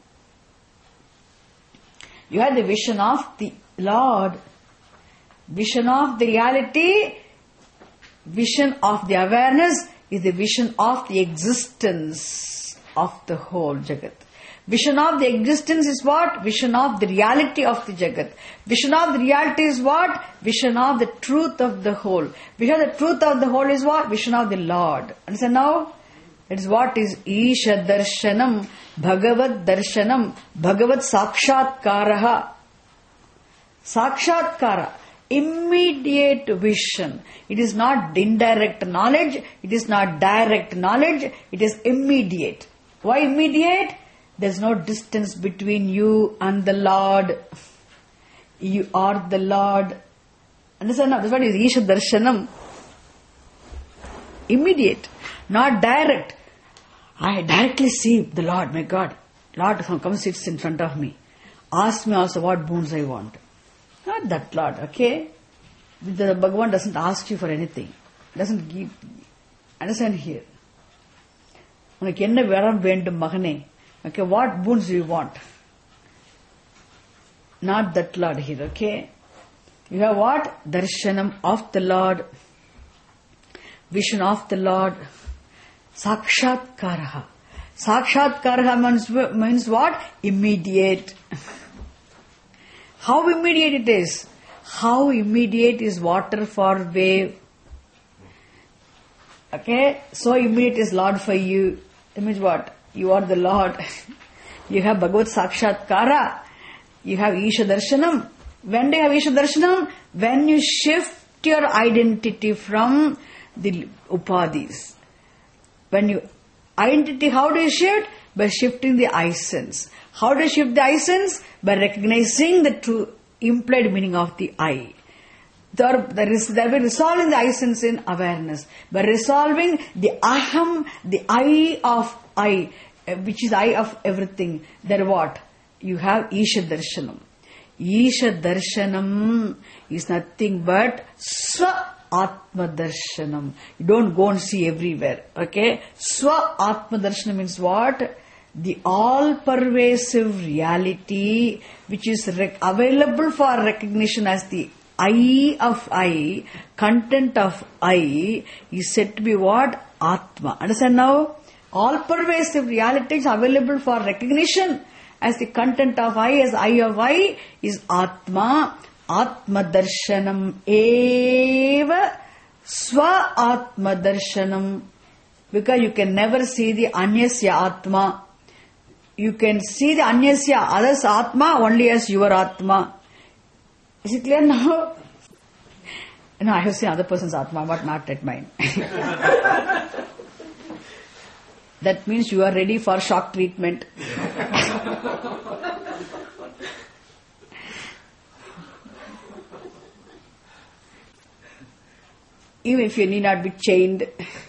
You have the vision of the Lord, vision of the reality, vision of the awareness is the vision of the existence of the whole Jagat. Vision of the existence is what? Vision of the reality of the Jagat. Vision of the reality is what? Vision of the truth of the whole. Vision of the truth of the whole is what? Vision of the Lord. Understand now? It is what is Isha Darshanam, Bhagavad Darshanam, Bhagavad Sakshatkaraha. Sakshatkara, immediate vision. It is not indirect knowledge, it is not direct knowledge, it is immediate. Why immediate? There is no distance between you and the Lord. You are the Lord. Understand now? That's what is Isha Darshanam. Immediate, not direct. I directly see the Lord, my God. Lord comes, sits in front of me. Ask me also what boons I want. Not that Lord, okay? The Bhagavan doesn't ask you for anything. Doesn't give. Understand here? உனக்கு என்ன வரம் வேண்டும் மகனே? Okay, what boons do you want? Not that Lord here, okay? You have what? Darshanam of the Lord, vision of the Lord, Sakshatkaraha. Sakshatkaraha means, means what? Immediate. How immediate it is? How immediate is water for wave? Okay, so immediate is Lord for you. That means what? You are the Lord. You have Bhagavad Sakshatkara. You have Isha Darshanam. When do you have Isha Darshanam? When you shift your identity from the Upadhis. When you identity, how do you shift? By shifting the I sense. How do you shift the I sense? By recognizing the true implied meaning of the I. There, there is there will resolving the I sense in awareness. By resolving the aham, the I of I, which is I of everything. There what? You have Isha Darshanam. Isha Darshanam is nothing but Swa Atma Darshanam. You don't go and see everywhere. Okay? Swa Atma Darshanam means what? The all-pervasive reality which is rec- available for recognition as the I of I, content of I, is said to be what? Atma. Understand now? All-pervasive reality is available for recognition as the content of I, as I of I, is Atma. Atma Darshanam eva Swa Atma Darshanam. Because you can never see the Anyasya Atma. You can see the Anyasya, others Atma, only as your Atma. Is it clear now? No, I have seen other person's Atma, but not at mine. That means you are ready for shock treatment. Even if you need not be chained.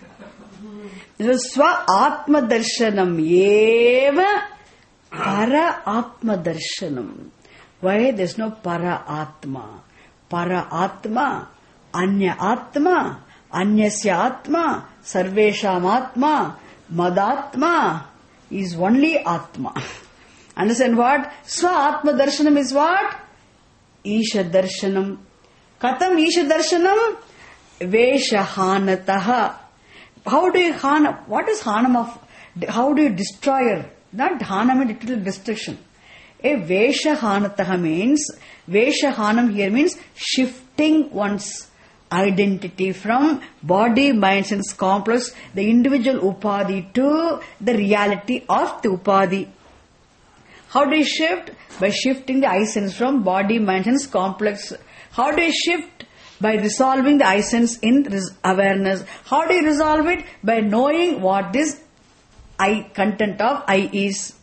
Swa Atma Darshanam eva Para Atma Darshanam. Why there is no Para Atma? Para Atma, Anya Atma, Anyasya Atma, Sarvesham Atma, Madatma is only Atma. Understand what? Swa Atma Darshanam is what? Isha Darshanam. Katham Isha Darshanam? Veshahanataha. how do you Hanam? What is Hanam of, how do you destroyer? Not Hanam means literal destruction. A Vesha Hanataha means, Vesha Hanam here means shifting one's identity from body, mind, sense complex, the individual Upadhi to the reality of the Upadhi. How do you shift? By shifting the I sense from body, mind, sense complex. How do you shift? By resolving the I sense in awareness. How do you resolve it? By knowing what this I content of I is.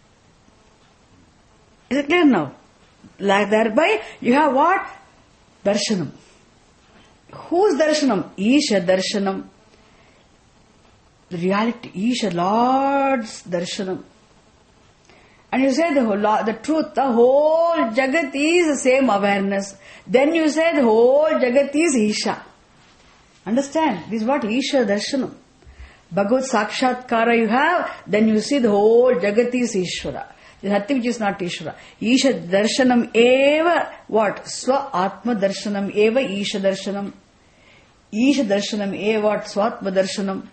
Is it clear now? Like thereby you have what? Darshanam. Whose darshanam? Isha darshanam. The reality, Isha, Lord's darshanam. And you say the whole, the truth, the whole Jagat is the same awareness. Then you say the whole Jagat is Isha. Understand? This is what Isha darshanam. Bhagavad Sakshatkara you have, then you see the whole Jagat is Ishvara. There is nothing which is not Ishvara. Isha darshanam eva, what? Swa atma darshanam eva Isha darshanam. Isha darshanam eva what? Swatma darshanam.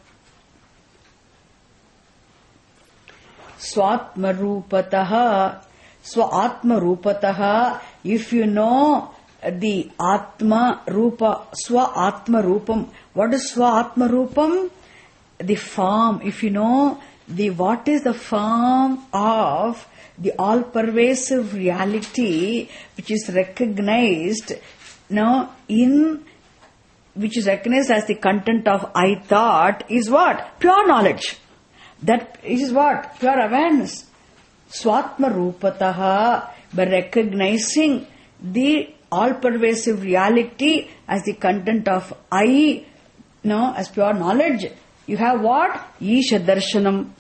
Swatma rupataha. Swatma rupataha. If you know the Atma Rupa, Swa Atma Rupam. What is Swa Atma Rupam? The form. If you know the what is the form of the all-pervasive reality which is recognized now in which is recognized as the content of I thought is what? Pure knowledge. That is what? Pure awareness. Swatma Rupataha, by recognizing the all-pervasive reality as the content of I, no, as pure knowledge, you have what? Isha Darshanam.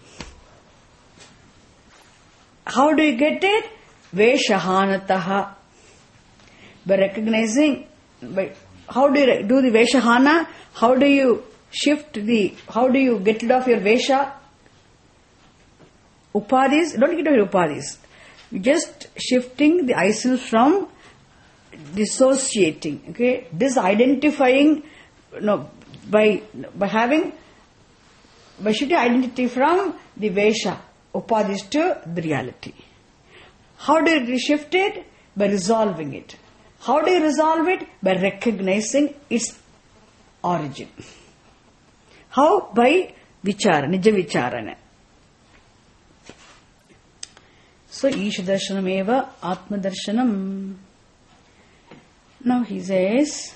How do you get it? Veshahanataha. By recognizing, by how do you do the Veshahana? How do you shift the, how do you get rid of your Vesha? Upadhis, don't get rid of your Upadhis. You're just shifting the I self from dissociating, okay, disidentifying, no, by by having, by shifting identity from the Vesha, Upadhis to the reality. How do you shift it? By resolving it. How do you resolve it? By recognizing its origin. How? By vichara, nija vicharana. So, Isha darshanam eva atma darshanam. Now he says,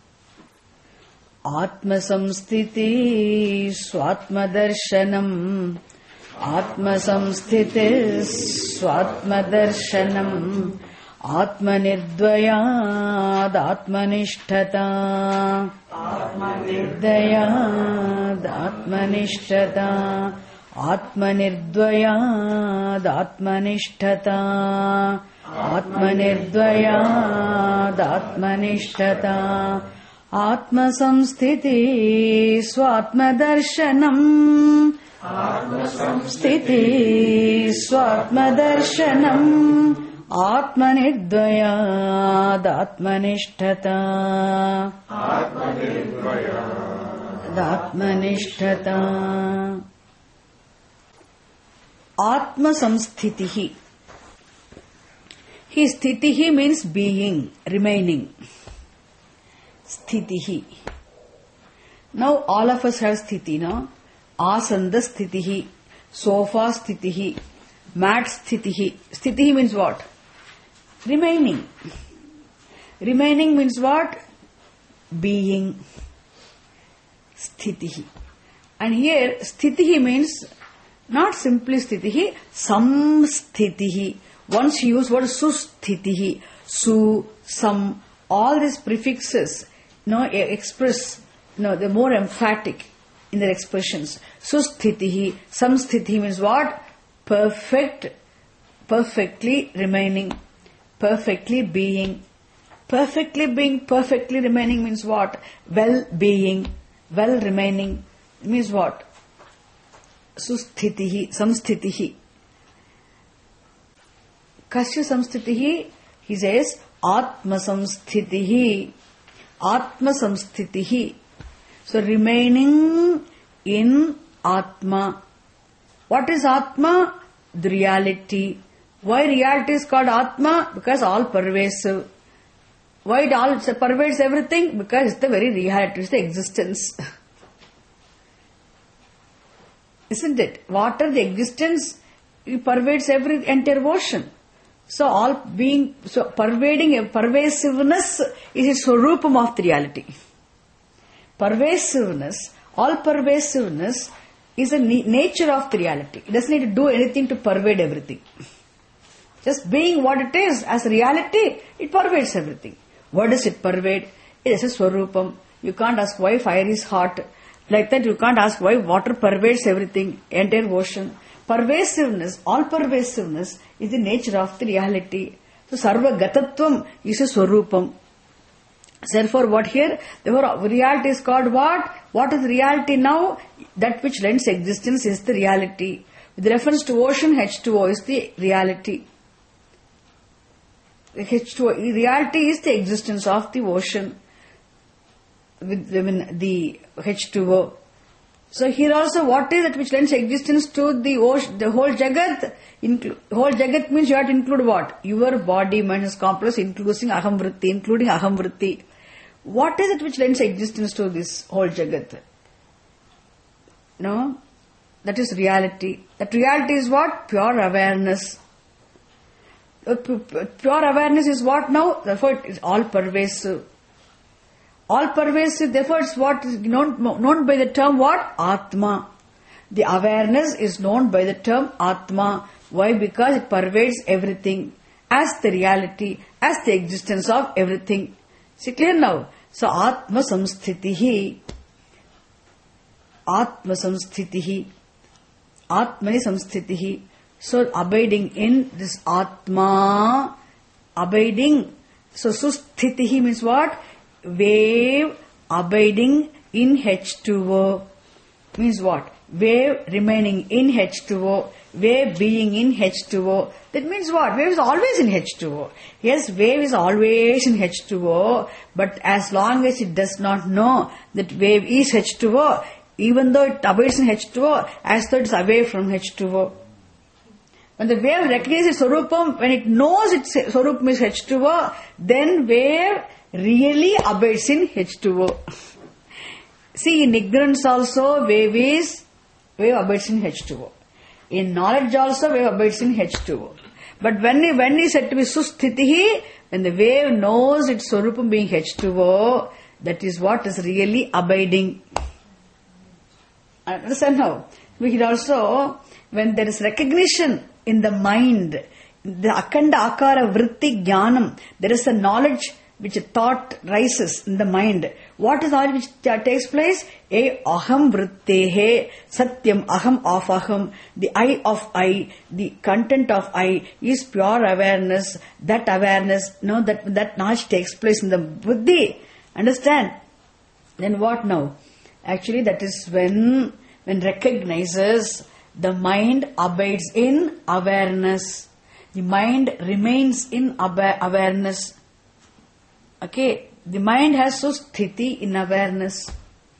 Atma samsthiti swatma darshanam. Atma samsthiti swatma darshanam. Atma nirdvayad atma nishtata. Atma nirdvayad atma nishtata. Atma nirdvayad atma nishtata. Atma nirdvayad atma nishtata. Atma samsthiti swatma darshanam. Atma samsthiti swatma darshanam. Atma nirdvayad atma nishtata. Atma nirdvayad atma nishtata. Atma samsthitihi. His sthitihi means being, remaining. Sthitihi. Now all of us have sthiti, no? Asanda sthitihi, sofa sthitihi, mat sthitihi. Sthitihi means what? Remaining. Remaining means what? Being. Sthitihi. And here sthitihi means not simply sthitihi, samsthitihi. Once you use what is susthitihi, su, sam, all these prefixes, you know, express, you know, they're more emphatic in their expressions. Susthitihi, samsthitihi means what? Perfect, perfectly remaining, perfectly being. Perfectly being, perfectly remaining means what? Well-being, well remaining means what? Susthitihi, samsthitihi. Kasya samsthitihi, he says, Atma samsthitihi. Atma samsthitihi. So remaining in Atma. What is Atma? The reality. Why reality is called Atma? Because all pervasive. Why it all pervades everything? Because it's the very reality, it's the existence. Isn't it? Water, the existence, it pervades every entire ocean. So all being, so pervading, a pervasiveness is its swarupam of the reality. Pervasiveness, all pervasiveness is a nature of the reality. It doesn't need to do anything to pervade everything. Just being what it is as reality, it pervades everything. What does it pervade? It is a swarupam. You can't ask why fire is hot. Like that, you can't ask why water pervades everything, entire ocean. Pervasiveness, all pervasiveness is the nature of the reality. So, sarva gatatvam is a swarupam. Therefore, what here? Therefore, reality is called what? What is reality now? That which lends existence is the reality. With reference to ocean, H two O is the reality. H two O, reality is the existence of the ocean. With I mean, the H two O. So here also, what is it which lends existence to the ocean, the whole Jagat? Inclu- whole Jagat means you have to include what? Your body, mind is complex, including aham vritti, including aham vritti. What is it which lends existence to this whole Jagat? No? That is reality. That reality is what? Pure awareness. Pure awareness is what now? Therefore it is all pervasive. All pervasive, therefore it's what is known, known by the term what? Atma. The awareness is known by the term Atma. Why? Because it pervades everything as the reality, as the existence of everything. See clear now? So Atma samsthitihi. Atma samsthitihi. Atmani samsthitihi. So abiding in this Atma, abiding. So susthitihi means what? Wave abiding in H two O. Means what? Wave remaining in H two O. Wave being in H two O. That means what? Wave is always in H two O. Yes, wave is always in H two O. But as long as it does not know that wave is H two O, even though it abides in H two O, as though it is away from H two O. When the wave recognizes its Swarupam, when it knows its Swarupam is H two O, then wave really abides in H two O. See, in ignorance also, wave is, wave abides in H two O. In knowledge also, wave abides in H two O. But when, when he said to be susthitihi, when the wave knows its Swarupam being H two O, that is what is really abiding. Understand now? We can also, when there is recognition in the mind, the akanda akara vritti jnanam, there is a knowledge which a thought rises in the mind. What is all which takes place? A aham vrittehe, satyam aham of aham, the I of I, the content of I is pure awareness. That awareness, no, that that knowledge takes place in the buddhi. Understand? Then what now? Actually, that is when when recognizes the mind abides in awareness. The mind remains in awareness. Okay, the mind has susthiti in awareness.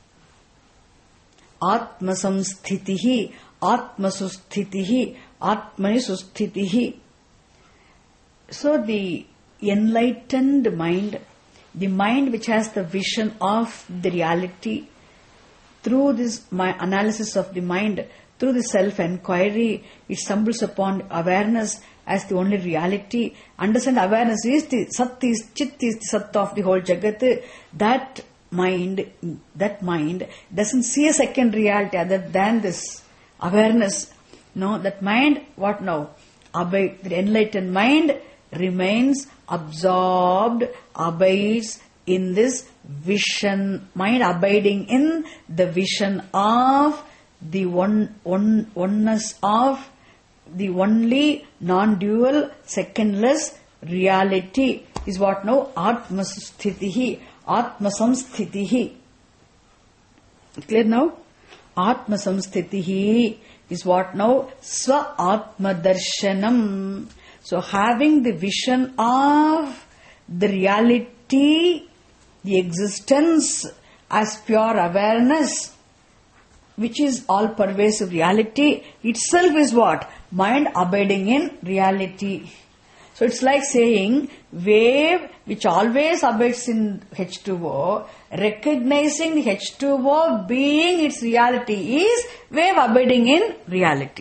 Atma samsthitihi, Atma susthitihi, Atmani susthitihi. So the enlightened mind, the mind which has the vision of the reality, through this my analysis of the mind, through the self-enquiry, it stumbles upon awareness as the only reality. Understand, awareness is the Sat is, Chit is the Sat of the whole Jagat. That mind, that mind doesn't see a second reality other than this awareness. No, that mind, what now? Abide, the enlightened mind remains absorbed, abides in this vision. Mind abiding in the vision of the one, one, oneness of the only non-dual, secondless reality is what now? Atma sthitihi, Atma samsthitihi. Clear now? Atma samsthitihi is what now? Swa Atma darshanam. So having the vision of the reality, the existence as pure awareness, which is all pervasive reality, itself is what? Mind abiding in reality. So it's like saying wave which always abides in H two O, recognizing the H two O being its reality is wave abiding in reality.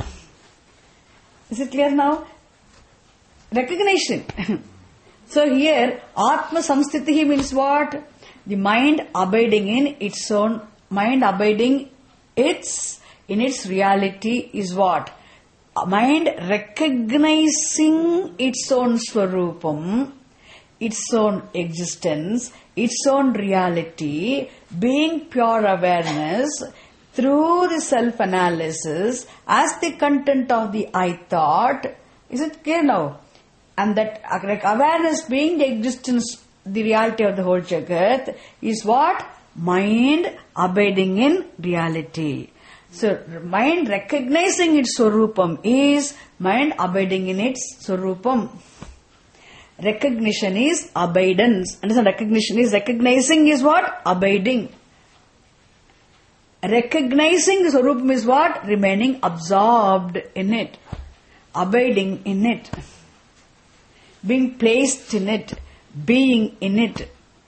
Is it clear now? Recognition. So here, Atma Samsthitihi means what? The mind abiding in its own, mind abiding its, in its reality is what? Mind recognizing its own Swarupam, its own existence, its own reality, being pure awareness through the self-analysis as the content of the I thought. Is it clear now? And that like awareness being the existence, the reality of the whole Jagat is what? Mind abiding in reality. So, mind recognizing its Swarupam is mind abiding in its Swarupam. Recognition is abidance. Understand? Recognition is recognizing is what? Abiding. Recognizing the Swarupam is what? Remaining absorbed in it. Abiding in it. Being placed in it. Being in it.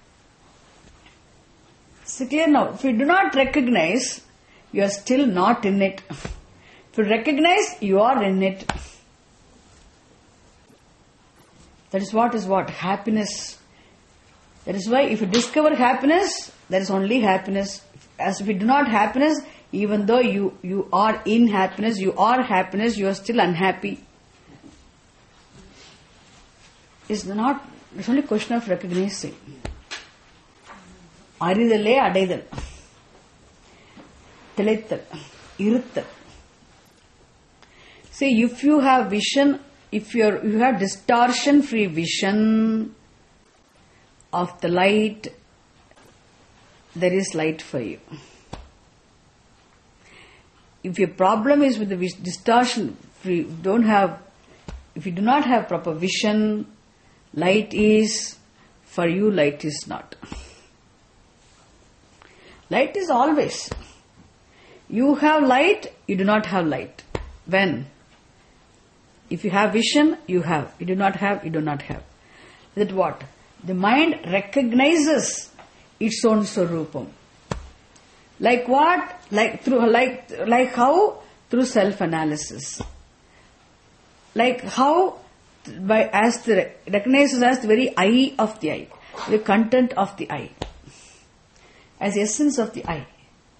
So clear now. If you do not recognize, you are still not in it. If you recognize, you are in it. That is what is what? Happiness. That is why if you discover happiness, there is only happiness. As if you do not happiness, even though you, you are in happiness, you are happiness, you are still unhappy. It's not, it's only a question of recognizing. Aridale adaidal. Tilaithal. Irutthal. See, if you have vision, if you're, you have distortion-free vision of the light, there is light for you. If your problem is with the distortion, if you don't have, if you do not have proper vision, light is, for you light is not. Light is always. You have light, you do not have light. When? If you have vision, you have. You do not have, you do not have. That what? The mind recognizes its own Swarupam. Like what? Like through, like, like how? Through self-analysis. Like how? By, as the, recognizes as the very I of the I. The content of the I. As the essence of the I.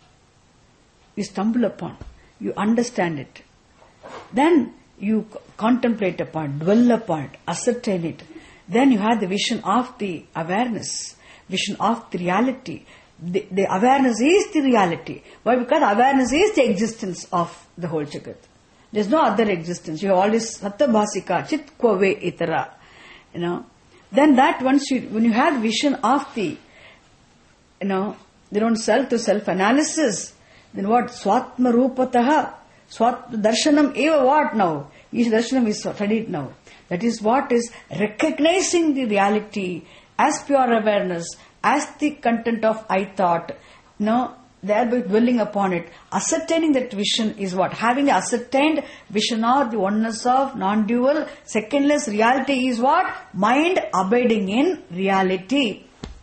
You stumble upon. You understand it. Then you contemplate upon, dwell upon it, ascertain it. Then you have the vision of the awareness, vision of the reality. The, the awareness is the reality. Why? Because awareness is the existence of the whole Jagat. There is no other existence. You have all this Sattva-bhasika, Chit Kvave Itara. You know. Then that once you, when you have vision of the, you know, their own self to self-analysis, then what? Swatma Rupataha. Swat Darshanam eva what now? Each Darshanam is studied now. That is what is recognizing the reality as pure awareness, as the content of I thought, no, thereby dwelling upon it. Ascertaining that vision is what? Having the ascertained vision of the oneness of non-dual, secondless reality is what? Mind abiding in reality.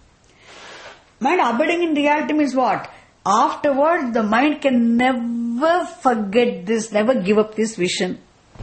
Mind abiding in reality means what? Afterwards, the mind can never forget this, never give up this vision.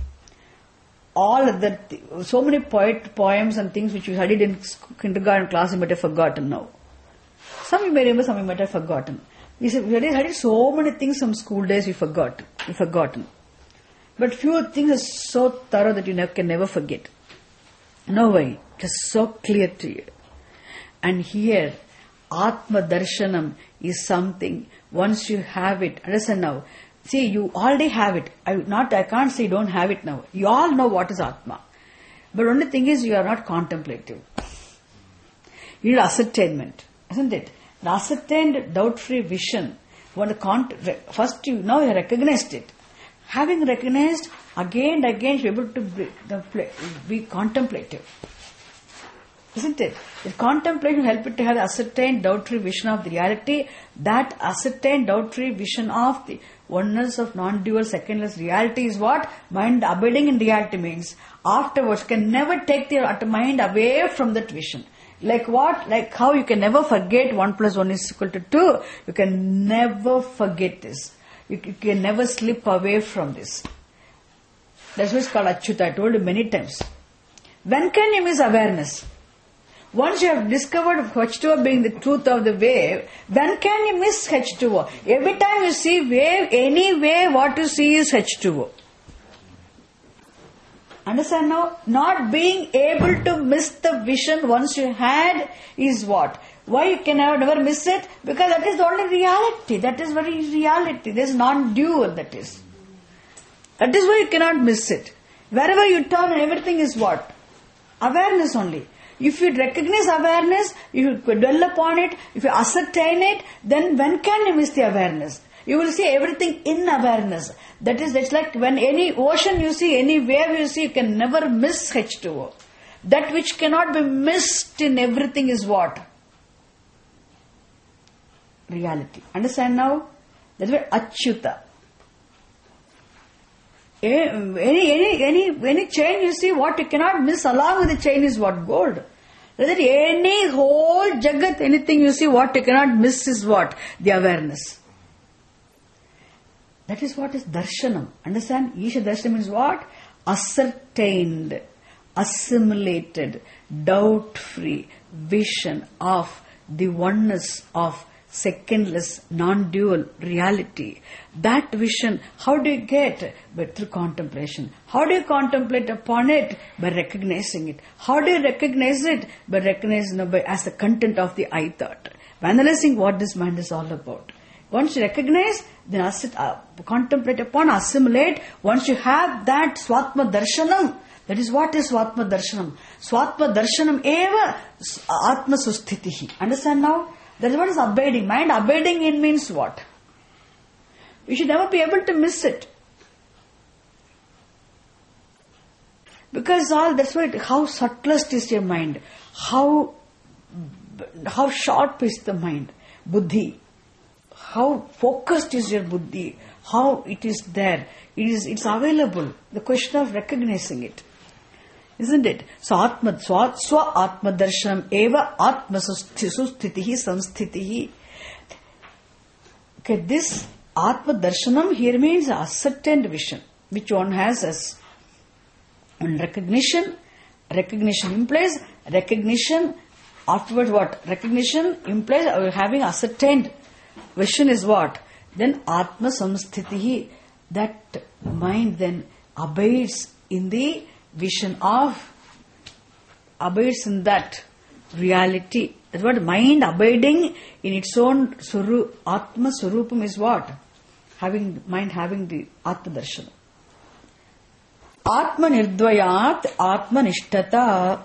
All of that, so many poet, poems and things which you studied in kindergarten class, you might have forgotten now. Some you may remember, some you might have forgotten. We studied so many things from school days you forgot, you forgotten. But few things are so thorough that you never, can never forget. No way, it is so clear to you. And here, Atma Darshanam is something, once you have it, understand now, see, you already have it. I not, I can't say you don't have it now. You all know what is Atma. But only thing is, you are not contemplative. You need ascertainment, isn't it? The ascertained, doubt-free vision, when the con- first you, now you recognized it. Having recognized, again and again you are able to be, be contemplative. Isn't it? The contemplation help it to have ascertained doubtfree vision of the reality. That ascertained doubtfree vision of the oneness of non-dual secondless reality is what? Mind abiding in reality means. Afterwards, can never take the mind away from that vision. Like what? Like how you can never forget one plus one is equal to two. You can never forget this. You, you can never slip away from this. That's why it's called Achyuta. I told you many times. When can you miss awareness? Once you have discovered H two O being the truth of the wave, when can you miss H two O? Every time you see wave, any wave, what you see is H two O. Understand now? Not being able to miss the vision once you had is what? Why you can never, never miss it? Because that is the only reality. That is very reality. There is non-dual, that is. That is why you cannot miss it. Wherever you turn, everything is what? Awareness only. If you recognize awareness, if you dwell upon it, if you ascertain it, then when can you miss the awareness? You will see everything in awareness. That is, it's like when any ocean you see, any wave you see, you can never miss H two O. That which cannot be missed in everything is what? Reality. Understand now? That's why Achyuta. Any, any, any, any chain you see, what you cannot miss along with the chain is what? Gold. Whether any whole jagat, anything you see, what you cannot miss is what? The awareness. That is what is darshanam. Understand? Isha darshanam means what? Ascertained, assimilated, doubt-free vision of the oneness of secondless, non-dual reality. That vision, how do you get? But through contemplation. How do you contemplate upon it? By recognizing it. How do you recognize it? By recognizing it as the content of the I thought. By analyzing what this mind is all about. Once you recognize, then asset, uh, contemplate upon, assimilate. Once you have that Swatma Darshanam, that is what is Swatma Darshanam. Swatma Darshanam eva Atma Susthitihi. Understand now? That is what is abiding. Mind abiding in means what? You should never be able to miss it. Because all, that's why, it, how subtlest is your mind. How, how sharp is the mind. Buddhi. How focused is your buddhi. How it is there. It is, it's available. The question of recognizing it. Isn't it? So, Atma, Swa, Swa Atma Darshanam Eva Atma Susthitihi Samsthitihi. Okay, this Atma Darshanam here means ascertained vision, which one has as one recognition. Recognition implies recognition. Afterwards, what? Recognition implies having ascertained vision is what? Then Atma Samsthitihi. That mind then abides in the vision of, abides in that reality. That's what mind abiding in its own suru, Atma Surupam is what? Having mind having the Atma Darshana. Atma Nirdvayat Atma Nishtata.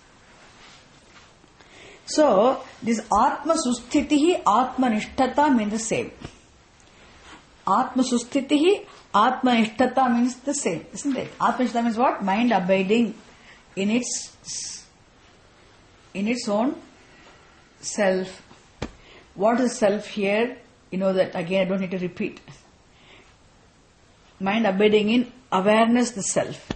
So, this Atma Susthitihi, Atma Nishtata means the same. Atma Susthitihi, Atma Nishtata means the same, isn't it? Atma Nishtata means what? Mind abiding in its in its own self. What is self here? You know that again, I don't need to repeat. Mind abiding in awareness, the self.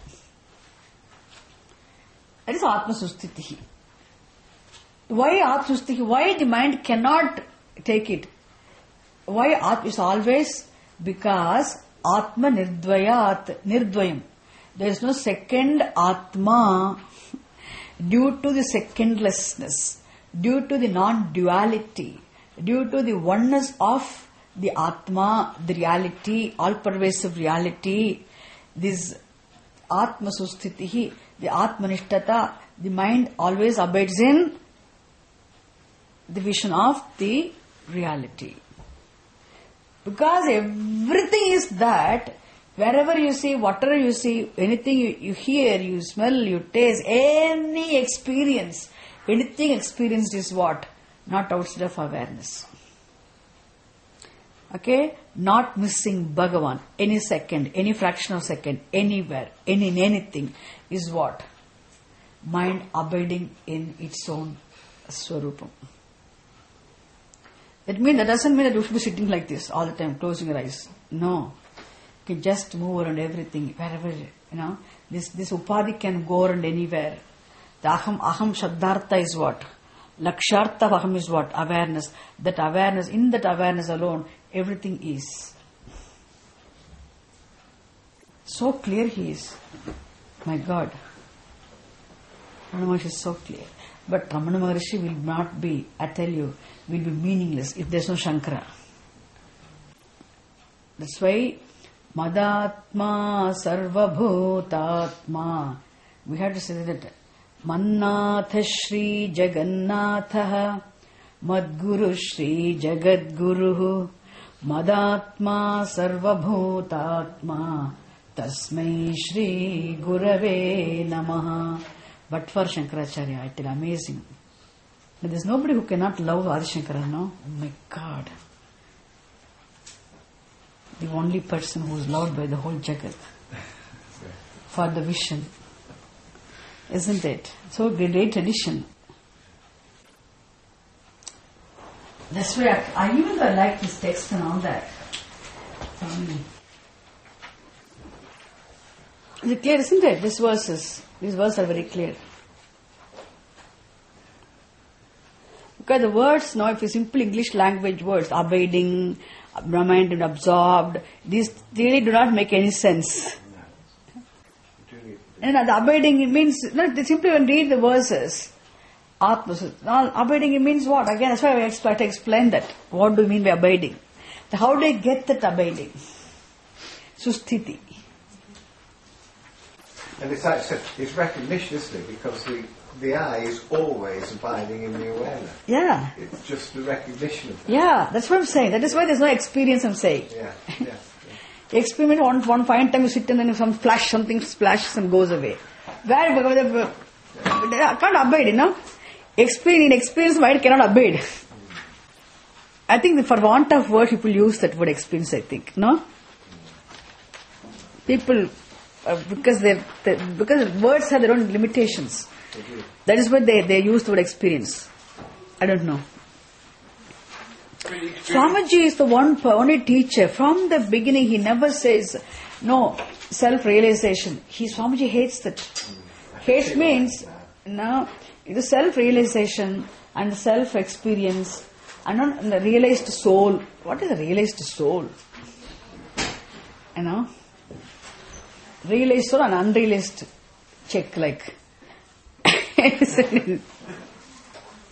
That is Atma Susthitihi. Why Atma Susthitihi? Why the mind cannot take it? Why Atma is always? Because Atma Nirdvayat, Nirdvayam. There is no second Atma due to the secondlessness, due to the non-duality, due to the oneness of the Atma, the reality, all-pervasive reality. This Atma Susthitihi, the Atma Nishtata, the mind always abides in the vision of the reality. Because everything is that, wherever you see, whatever you see, anything you, you hear, you smell, you taste, any experience, anything experienced is what? Not outside of awareness. Okay? Not missing Bhagavan, any second, any fraction of second, anywhere, any in anything is what? mind abiding in its own swarupam. That means that doesn't mean that you should be sitting like this all the time, closing your eyes. No. You can just move around everything, wherever, you know. This this upadhi can go around anywhere. The aham, aham shabdartha is what? Lakshartha of aham is what? Awareness. That awareness, in that awareness alone, everything is. So clear he is. My God. Ramana Maharshi is so clear. But Ramana Maharshi will not be, I tell you, will be meaningless if there is no Shankara. That's why Madatma Sarvabhutatma. We have to say that Mannatha Shri Jagannatha Madguru Shri Jagadguru Madatma Sarvabhutatma Tasmai Shri Gurave Namaha. But for Shankaracharya, I tell you, amazing. But there's nobody who cannot love Adi Shankara, no? Oh my God. The only person who is loved by the whole Jagat for the vision. Isn't it? So great tradition. That's why I, I even though I like this text and all that. Um, is it clear, isn't it? These verses. These verses are very clear. Because the words, now, if you simple English language words, abiding, mind and absorbed, these really do not make any sense. And the abiding, it means, no, they simply when read the verses, Atma, now abiding, it means what? Again, that's why I try to explain that. What do you mean by abiding? So how do I get that abiding? Susthiti. And it's actually, it's recognition, isn't it? Because the, the I is always abiding in the awareness. Yeah. It's just the recognition of that. Yeah, that's what I'm saying. That is why there's no experience, I'm saying. Yeah, yeah. yeah. Experiment one, one fine time you sit and then some flash, something splashes and goes away. Where, I can't abide, you know. Experience, in experience, mind cannot abide. I think for want of word, people use that word experience, I think, no? People, uh, because they, they, because words have their own limitations. That is why they, they use the word experience. I don't know. Swamiji is the one only teacher. From the beginning, he never says, no, self-realization. He, Swamiji hates that. Hates means, no, the self-realization and the self-experience and not the realized soul. What is a realized soul? You know? Realized soul and unrealized check, like.